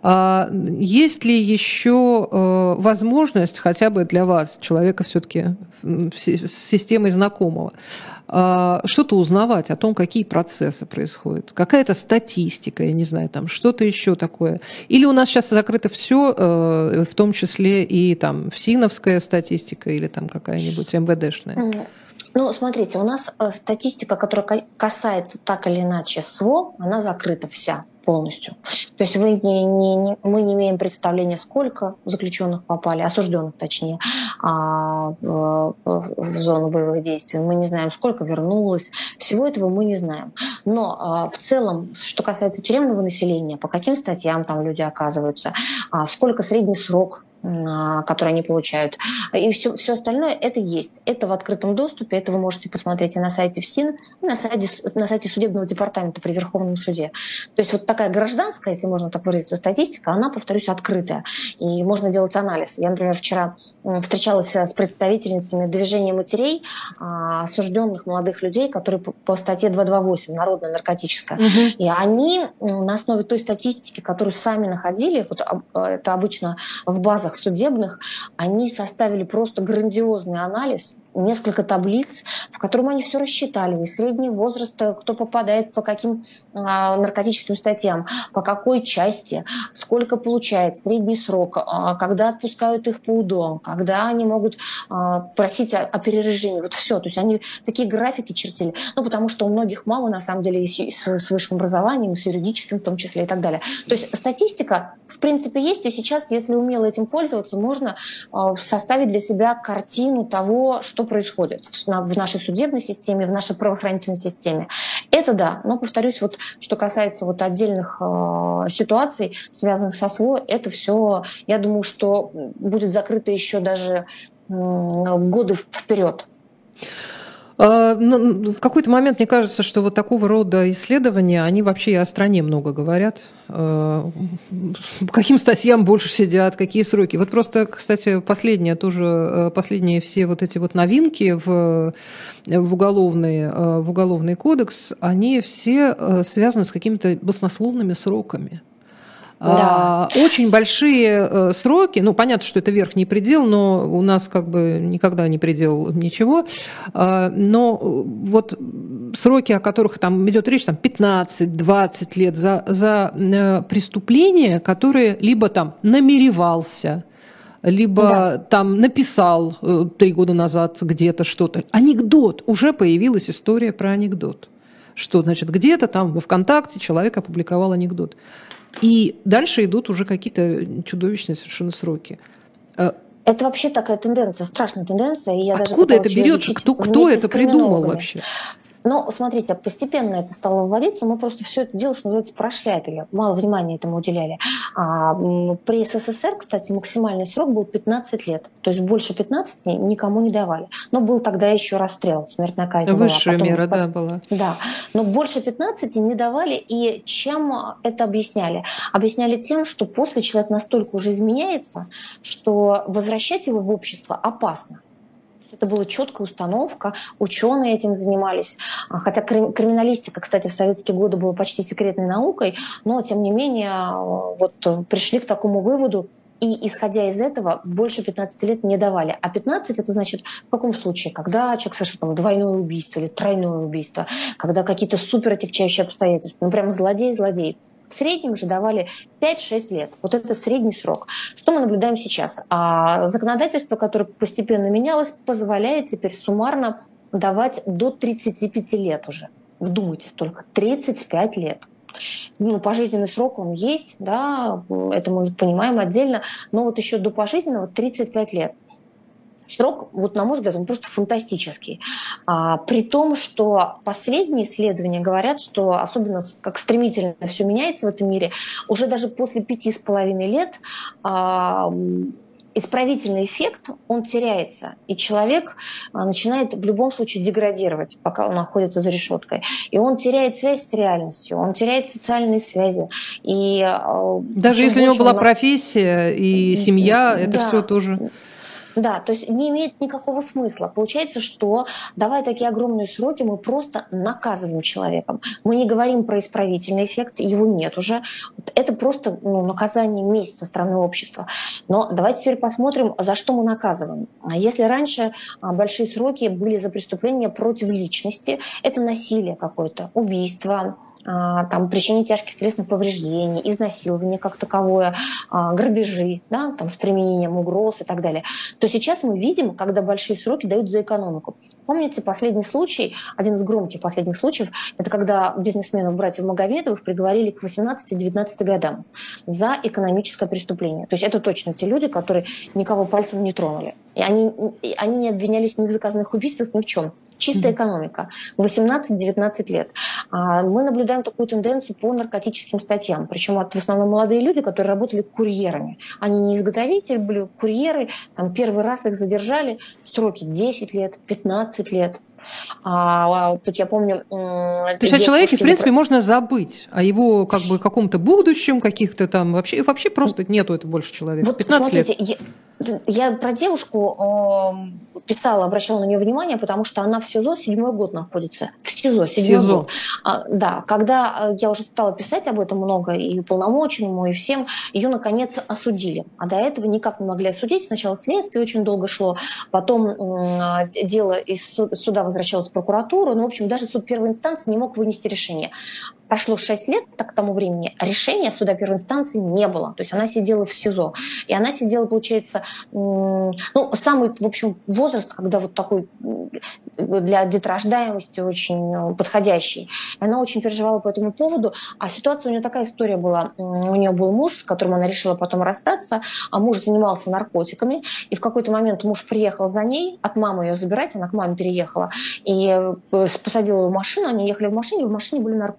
Есть ли еще возможность хотя бы для вас, человека все-таки с системой знакомого, что-то узнавать о том, какие процессы происходят? Какая-то статистика, я не знаю, там что-то еще такое? Или у нас сейчас закрыто все, в том числе и там ФСИНовская статистика или там какая-нибудь МВДшная? Смотрите, у нас статистика, которая касается так или иначе СВО, она закрыта вся полностью. То есть мы не имеем представления, сколько заключенных попали, осужденных точнее, в зону боевых действий. Мы не знаем, сколько вернулось. Всего этого мы не знаем. Но в целом, что касается тюремного населения, по каким статьям там люди оказываются, сколько средний срок, которые они получают. И все остальное это есть. Это в открытом доступе. Это вы можете посмотреть и на сайте ФСИН, и на сайте судебного департамента при Верховном суде. То есть вот такая гражданская, если можно так выразиться, статистика, она, повторюсь, открытая. И можно делать анализ. Я, например, вчера встречалась с представительницами движения матерей осужденных молодых людей, которые по статье 228 «Народная наркотическая». И они на основе той статистики, которую сами находили, вот это обычно в базах судебных, они составили просто грандиозный анализ, несколько таблиц, в котором они все рассчитали. И средний возраст, кто попадает по каким наркотическим статьям, по какой части, сколько получает, средний срок, когда отпускают их по УДО, когда они могут просить о перережиме. Вот все. То есть они такие графики чертили. Потому что у многих мало, на самом деле, и с высшим образованием, и с юридическим в том числе и так далее. То есть статистика, в принципе, есть. И сейчас, если умело этим пользоваться, можно составить для себя картину того, что происходит в нашей судебной системе, в нашей правоохранительной системе. Это да, но, повторюсь, вот, что касается вот отдельных ситуаций, связанных со СВО, это все, я думаю, что будет закрыто еще даже годы вперед. В какой-то момент мне кажется, что вот такого рода исследования, они вообще и о стране много говорят. По каким статьям больше сидят, какие сроки. Вот просто, кстати, последние все вот эти вот новинки в уголовный кодекс, они все связаны с какими-то баснословными сроками. Да. Очень большие сроки, ну, понятно, что это верхний предел, но у нас как бы никогда не предел ничего, но вот сроки, о которых там идет речь, там 15-20 лет за преступления, которые либо там намеревался, либо там написал 3 года назад где-то что-то. Анекдот, уже появилась история про анекдот. Что, значит, где-то там во ВКонтакте человек опубликовал анекдот. И дальше идут уже какие-то чудовищные совершенно сроки. Это вообще такая тенденция, страшная тенденция. И я откуда это берется? Кто это придумал вообще? Ну, смотрите, постепенно это стало вводиться. Мы просто все это дело, что называется, прошляпили. Мало внимания этому уделяли. При СССР, кстати, максимальный срок был 15 лет. То есть больше 15 никому не давали. Но был тогда еще расстрел, смертная казнь была. Высшая мера, да, была. Да, но больше 15 не давали. И чем это объясняли? Объясняли тем, что после человек настолько уже изменяется, что возвращать его в общество опасно. Это была четкая установка, ученые этим занимались. Хотя криминалистика, кстати, в советские годы была почти секретной наукой, но, тем не менее, вот пришли к такому выводу, и, исходя из этого, больше 15 лет не давали. А 15 — это значит в каком случае? Когда человек совершил там двойное убийство или тройное убийство, когда какие-то супер отягчающие обстоятельства, ну, прям злодей. В среднем же давали 5-6 лет. Вот это средний срок. Что мы наблюдаем сейчас? Законодательство, которое постепенно менялось, позволяет теперь суммарно давать до 35 лет уже. Вдумайтесь только, 35 лет. Ну, пожизненный срок он есть, да, это мы понимаем отдельно, но вот еще до пожизненного 35 лет. Срок, вот на мой взгляд, он просто фантастический. При том, что последние исследования говорят, что особенно как стремительно все меняется в этом мире, уже даже после 5,5 лет исправительный эффект, он теряется. И человек начинает в любом случае деградировать, пока он находится за решеткой. И он теряет связь с реальностью, он теряет социальные связи. И даже если у него была профессия и семья, это все тоже... Да, то есть не имеет никакого смысла. Получается, что, давая такие огромные сроки, мы просто наказываем человека. Мы не говорим про исправительный эффект, его нет уже. Это просто наказание, месть со стороны общества. Но давайте теперь посмотрим, за что мы наказываем. Если раньше большие сроки были за преступления против личности, это насилие какое-то, убийство, там, причинение тяжких телесных повреждений, изнасилование как таковое, грабежи, да, там, с применением угроз и так далее, то сейчас мы видим, когда большие сроки дают за экономику. Помните последний случай, один из громких последних случаев, это когда бизнесменов братьев Магомедовых приговорили к 18-19 годам за экономическое преступление. То есть это точно те люди, которые никого пальцем не тронули. И они не обвинялись ни в заказанных убийствах, ни в чем. Чистая экономика. 18-19 лет. Мы наблюдаем такую тенденцию по наркотическим статьям. Причем это в основном молодые люди, которые работали курьерами. Они не изготовители, были курьеры. Там первый раз их задержали. Сроки 10 лет, 15 лет. Тут я помню... То есть о человеке, в принципе, можно забыть. О его как бы каком-то будущем, каких-то там... Вообще просто нету это больше человека. Вот 15 смотрите, лет. Я про девушку писала, обращала на нее внимание, потому что она в СИЗО 7-й год находится. В СИЗО 7-й год. Да, когда я уже стала писать об этом много, и уполномоченному, и всем, ее, наконец, осудили. А до этого никак не могли осудить. Сначала следствие очень долго шло, потом дело из суда возвращалось в прокуратуру. Ну, в общем, даже суд первой инстанции не мог вынести решение. Прошло 6 лет так, к тому времени, решения суда первой инстанции не было. То есть она сидела в СИЗО. И она сидела, получается, самый, в общем, возраст, когда вот такой для деторождаемости очень подходящий. И она очень переживала по этому поводу. А ситуация у нее такая история была. У нее был муж, с которым она решила потом расстаться, а муж занимался наркотиками. И в какой-то момент муж приехал за ней, от мамы ее забирать, она к маме переехала, и посадила ее в машину, они ехали в машине были наркотики. Вот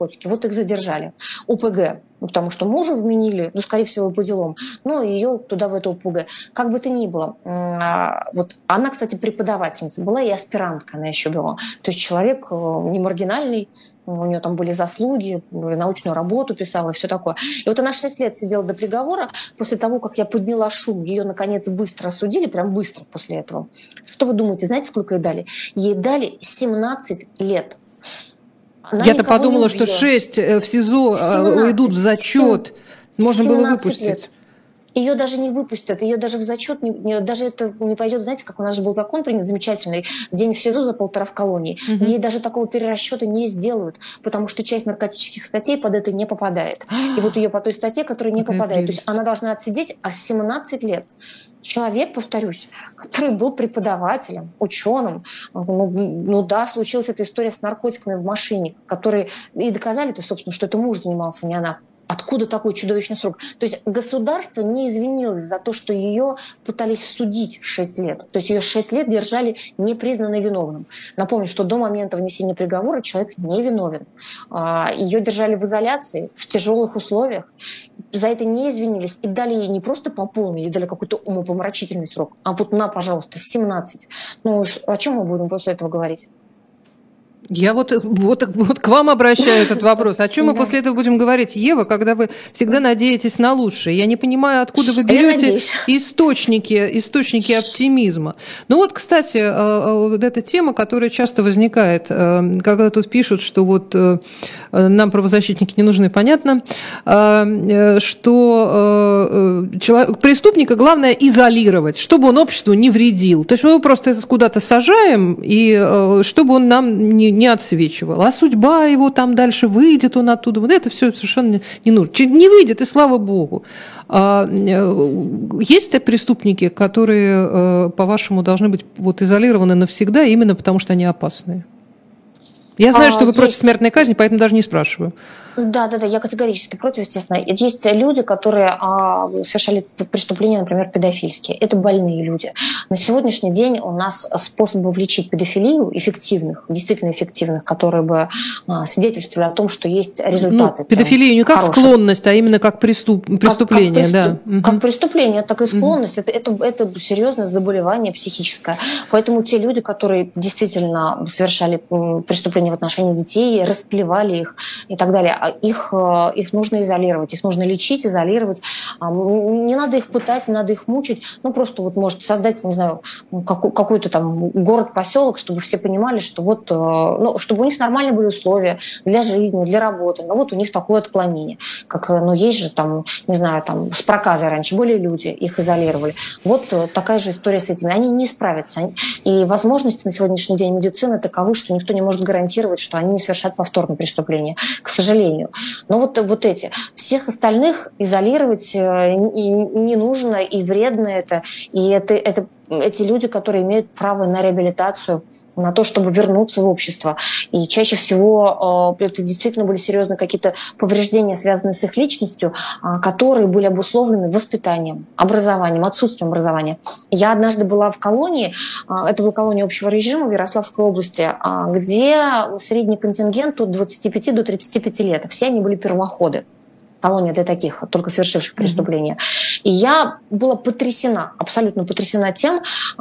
вот их задержали. УПГ. Потому что мужа вменили, скорее всего, по делам, но ее туда, в это УПГ. Как бы то ни было. Вот она, кстати, преподавательница была и аспирантка она еще была. То есть человек не маргинальный, у нее там были заслуги, научную работу писала и все такое. И вот она 6 лет сидела до приговора. После того, как я подняла шум, ее, наконец, быстро осудили, прям быстро после этого. Что вы думаете, знаете, сколько ей дали? Ей дали 17 лет. Я-то подумала, что 6 в СИЗО 17, идут в зачет. Можно было выпустить. Лет. Ее даже не выпустят, ее даже в зачет, даже это не пойдет. Знаете, как у нас же был закон принят замечательный, день в СИЗО за 1,5 в колонии. Ей даже такого перерасчета не сделают, потому что часть наркотических статей под это не попадает. И вот ее по той статье, которая не попадает. То есть она должна отсидеть 17 лет. Человек, повторюсь, который был преподавателем, ученым, да, случилась эта история с наркотиками в машине, которые и доказали-то, собственно, что это муж занимался, не она. Откуда такой чудовищный срок? То есть государство не извинилось за то, что ее пытались судить 6 лет. То есть ее 6 лет держали непризнанно виновным. Напомню, что до момента внесения приговора человек не виновен. Ее держали в изоляции, в тяжелых условиях. За это не извинились и дали ей не просто по полной, ей дали какой-то умопомрачительный срок, а вот пожалуйста, 17. О чем мы будем после этого говорить? Я вот к вам обращаю этот вопрос. О чем мы после этого будем говорить, Ева, когда вы всегда надеетесь на лучшее? Я не понимаю, откуда вы берете источники оптимизма. Ну вот, кстати, вот эта тема, которая часто возникает, когда тут пишут, что вот нам правозащитники не нужны, понятно, что преступника главное изолировать, чтобы он обществу не вредил. То есть мы его просто куда-то сажаем, и чтобы он нам не отсвечивал. А судьба его там дальше, выйдет он оттуда. Вот это все совершенно не нужно. Не выйдет, и слава богу. Есть преступники, которые, по-вашему, должны быть изолированы навсегда, именно потому что они опасные? Я знаю, что вы против смертной казни, поэтому даже не спрашиваю. Да, я категорически против, естественно. Есть люди, которые совершали преступления, например, педофильские. Это больные люди. На сегодняшний день у нас способов лечить педофилию эффективных, действительно эффективных, которые бы свидетельствовали о том, что есть результаты. Педофилию не как хорошие. Склонность, а именно как преступление. Как преступление, так и склонность. Это серьезное заболевание психическое. Поэтому те люди, которые действительно совершали преступления в отношении детей, растлевали их и так далее, их нужно изолировать, их нужно лечить, изолировать. Не надо их пытать, не надо их мучить. Просто может создать, не знаю, какой-то там город, поселок, чтобы все понимали, что чтобы у них нормальные были условия для жизни, для работы. Но вот у них такое отклонение. Есть же там, не знаю, там с проказой раньше были люди, их изолировали. Вот такая же история с этими. Они не справятся. И возможности на сегодняшний день медицины таковы, что никто не может гарантировать, что они не совершат повторное преступление. К сожалению. Но вот эти. Всех остальных изолировать не нужно, и вредно это. И это эти люди, которые имеют право на реабилитацию, на то, чтобы вернуться в общество. И чаще всего это действительно были серьезные какие-то повреждения, связанные с их личностью, которые были обусловлены воспитанием, образованием, отсутствием образования. Я однажды была в колонии, это была колония общего режима в Ярославской области, где средний контингент от 25 до 35 лет. Все они были первоходы. Колония для таких, только совершивших преступления. И я была потрясена, абсолютно потрясена тем,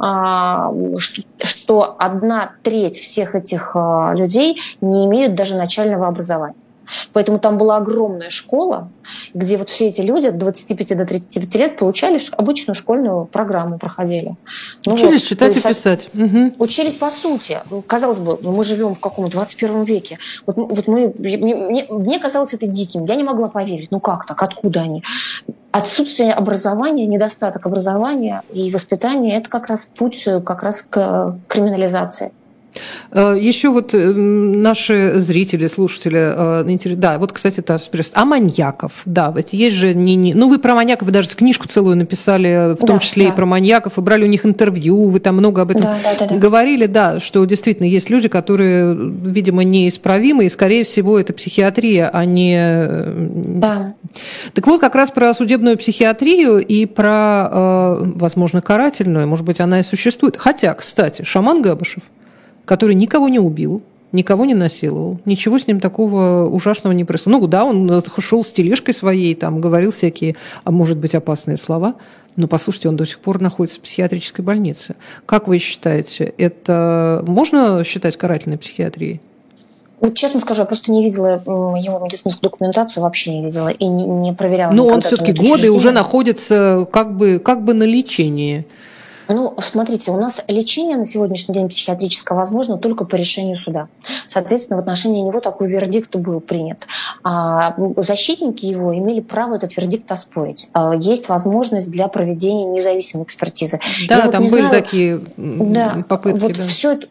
что 1/3 всех этих людей не имеют даже начального образования. Поэтому там была огромная школа, где вот все эти люди от 25 до 35 лет получали обычную школьную программу, проходили. Учились читать и писать. Учились по сути. Казалось бы, мы живем в каком 21 веке. Мне казалось это диким. Я не могла поверить. Как так? Откуда они? Отсутствие образования, недостаток образования и воспитания – это как раз путь к криминализации. Еще наши зрители, слушатели, да, кстати, о маньяков, да, ведь есть же вы про маньяков, вы даже книжку целую написали, в том числе и про маньяков, и брали у них интервью, вы там много об этом говорили, да, что действительно есть люди, которые, видимо, неисправимы, и, скорее всего, это психиатрия, а не... Да. Так вот, как раз про судебную психиатрию и про, возможно, карательную, может быть, она и существует. Хотя, кстати, шаман Габышев, который никого не убил, никого не насиловал, ничего с ним такого ужасного не происходило. Ну да, он шел с тележкой своей, там говорил всякие, может быть, опасные слова, но, послушайте, он до сих пор находится в психиатрической больнице. Как вы считаете, это можно считать карательной психиатрией? Вот честно скажу, я просто не видела его медицинскую документацию, вообще не видела и не проверяла. Но он все-таки годы уже находится как бы на лечении. Ну, смотрите, у нас лечение на сегодняшний день психиатрическое возможно только по решению суда. Соответственно, в отношении него такой вердикт был принят. А защитники его имели право этот вердикт оспорить. Есть возможность для проведения независимой экспертизы. Да, там были такие попытки. Вот все это...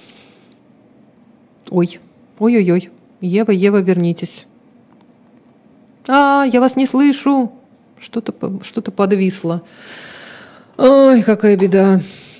Ой-ой-ой. Ева, вернитесь. Я вас не слышу. Что-то подвисло. Ой, какая беда.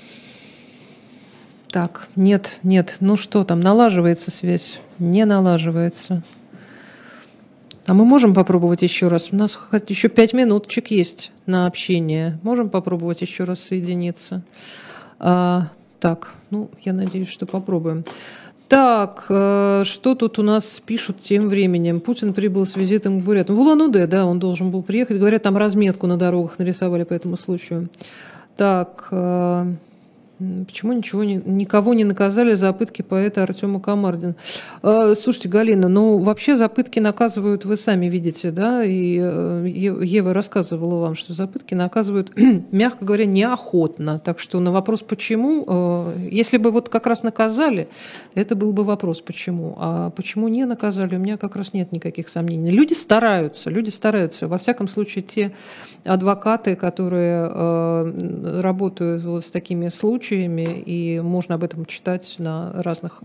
Так, нет. Ну что там, налаживается связь? Не налаживается. А мы можем попробовать еще раз? У нас еще 5 минуточек есть на общение. Можем попробовать еще раз соединиться? Так, я надеюсь, что попробуем. Так, что тут у нас пишут тем временем? Путин прибыл с визитом к бурятам. В Улан-Удэ, да, он должен был приехать. Говорят, там разметку на дорогах нарисовали по этому случаю. Так, почему никого не наказали за пытки поэта Артема Камардина? Слушайте, Галина, вообще за пытки наказывают, вы сами видите, да, и Ева рассказывала вам, что за пытки наказывают, мягко говоря, неохотно. Так что на вопрос «почему?», если бы вот как раз наказали, это был бы вопрос «почему?». А почему не наказали, у меня как раз нет никаких сомнений. Люди стараются. Во всяком случае, те адвокаты, которые работают вот с такими случаями, и можно об этом читать в разных,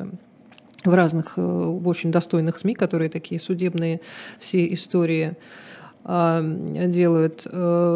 в очень достойных СМИ, которые такие судебные все истории делают.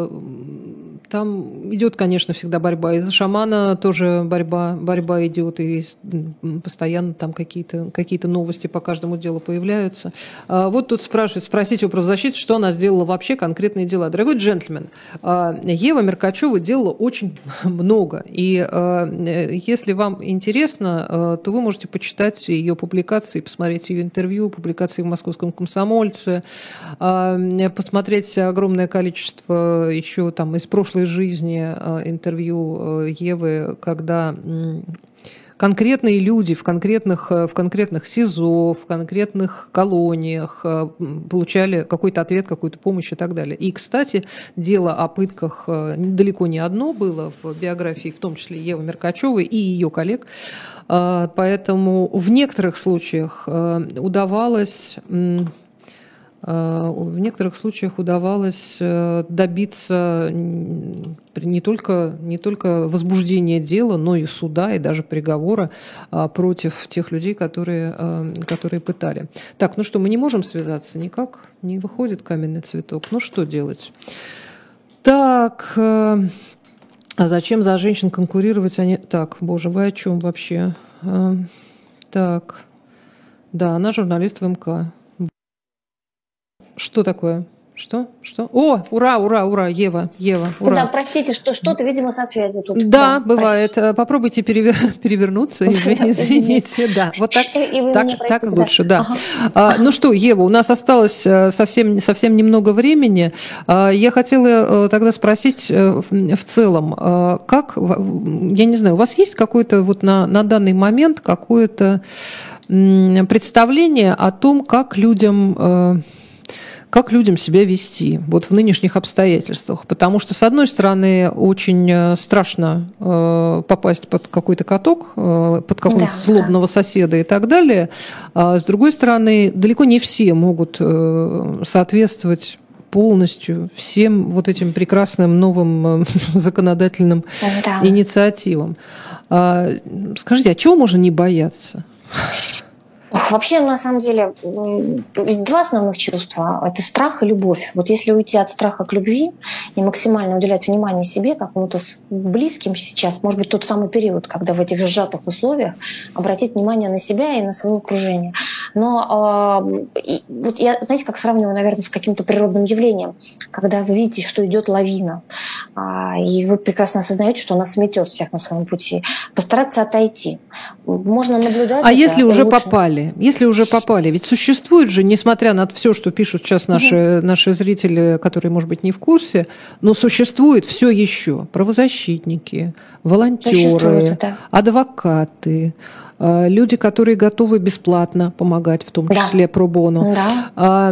Там идет, конечно, всегда борьба. И за шамана тоже борьба идет, и постоянно там какие-то новости по каждому делу появляются. Вот тут спросите у правозащиты, что она сделала вообще, конкретные дела. Дорогой джентльмен, Ева Меркачева делала очень много. И если вам интересно, то вы можете почитать ее публикации, посмотреть ее интервью, публикации в «Московском комсомольце», посмотреть огромное количество еще там из прошлой жизни интервью Евы, когда конкретные люди в конкретных СИЗО, в конкретных колониях получали какой-то ответ, какую-то помощь и так далее. И, кстати, дело о пытках далеко не одно было в биографии, в том числе Евы Меркачевой и ее коллег. Поэтому в некоторых случаях удавалось добиться не только возбуждения дела, но и суда, и даже приговора против тех людей, которые пытали. Так, что, мы не можем связаться никак? Не выходит каменный цветок. Что делать? Так, а зачем за женщин конкурировать? Так, боже, вы о чем вообще? Так, да, она журналист в МК. Что такое? Что? О, ура, Ева, ура. Да, простите, что-то, видимо, со связью тут. Да, бывает. Простите. Попробуйте перевернуться, извините. Да, вот так лучше, да. Ага. Ева, у нас осталось совсем немного времени. Я хотела тогда спросить в целом, как, я не знаю, у вас есть какое-то вот на данный момент какое-то представление о том, как людям себя вести вот в нынешних обстоятельствах. Потому что, с одной стороны, очень страшно попасть под какой-то каток, под какого-то злобного соседа и так далее. А с другой стороны, далеко не все могут соответствовать полностью всем вот этим прекрасным новым законодательным инициативам. Скажите, а чего можно не бояться? Вообще, на самом деле, два основных чувства – это страх и любовь. Вот если уйти от страха к любви и максимально уделять внимание себе, какому-то близким сейчас, может быть, тот самый период, когда в этих сжатых условиях обратить внимание на себя и на свое окружение. Но вот я, знаете, как сравниваю, наверное, с каким-то природным явлением, когда вы видите, что идет лавина, и вы прекрасно осознаете, что она сметет всех на своем пути. Постараться отойти. Можно наблюдать. А если уже попали? Если уже попали? Ведь существует же, несмотря на все, что пишут сейчас наши зрители, которые, может быть, не в курсе, но существует все еще правозащитники, волонтеры, адвокаты, люди, которые готовы бесплатно помогать, в том числе про-боно. Да.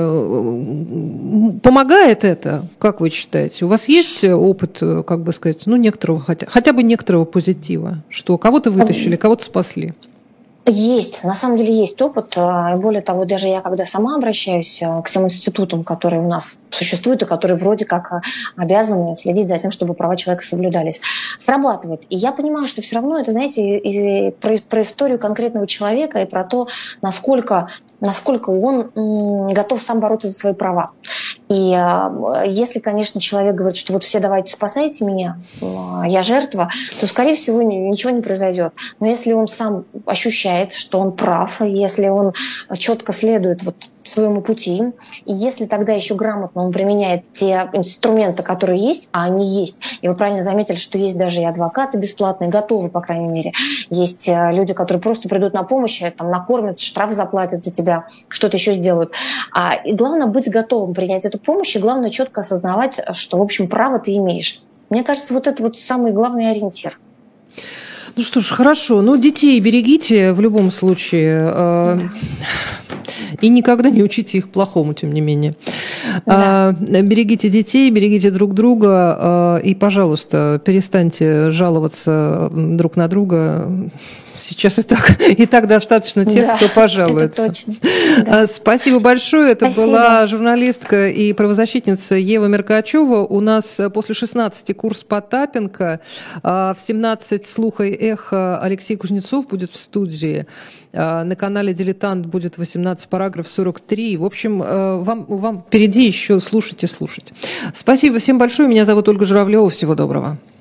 Помогает это, как вы считаете? У вас есть опыт, как бы сказать, некоторого, хотя бы некоторого позитива, что кого-то вытащили, кого-то спасли? Есть, на самом деле есть опыт. И более того, даже я, когда сама обращаюсь к тем институтам, которые у нас существуют и которые вроде как обязаны следить за тем, чтобы права человека соблюдались, срабатывает. И я понимаю, что все равно это, знаете, и про историю конкретного человека и про то, насколько он готов сам бороться за свои права. И если, конечно, человек говорит, что вот все давайте спасайте меня, я жертва, то, скорее всего, ничего не произойдет. Но если он сам ощущает, что он прав, если он четко следует своему пути, и если тогда еще грамотно он применяет те инструменты, которые есть, а они есть, и вы правильно заметили, что есть даже и адвокаты бесплатные, готовы, по крайней мере, есть люди, которые просто придут на помощь, там, накормят, штраф заплатят за тебя, что-то еще сделают. И главное быть готовым принять эту помощь, и главное четко осознавать, что, в общем, право ты имеешь. Мне кажется, вот это вот самый главный ориентир. Ну что ж, хорошо. Детей берегите в любом случае. И никогда не учите их плохому, тем не менее. Да. Берегите детей, берегите друг друга. И, пожалуйста, перестаньте жаловаться друг на друга. Сейчас и так достаточно тех, кто пожалуется. Это точно. Да. Спасибо большое. Это была журналистка и правозащитница Ева Меркачева. У нас после 16 курс Потапенко. В 17 «Слуха и эхо» Алексей Кузнецов будет в студии. На канале «Дилетант» будет 18 параграф 43. В общем, вам впереди еще слушать и слушать. Спасибо всем большое. Меня зовут Ольга Журавлева. Всего доброго.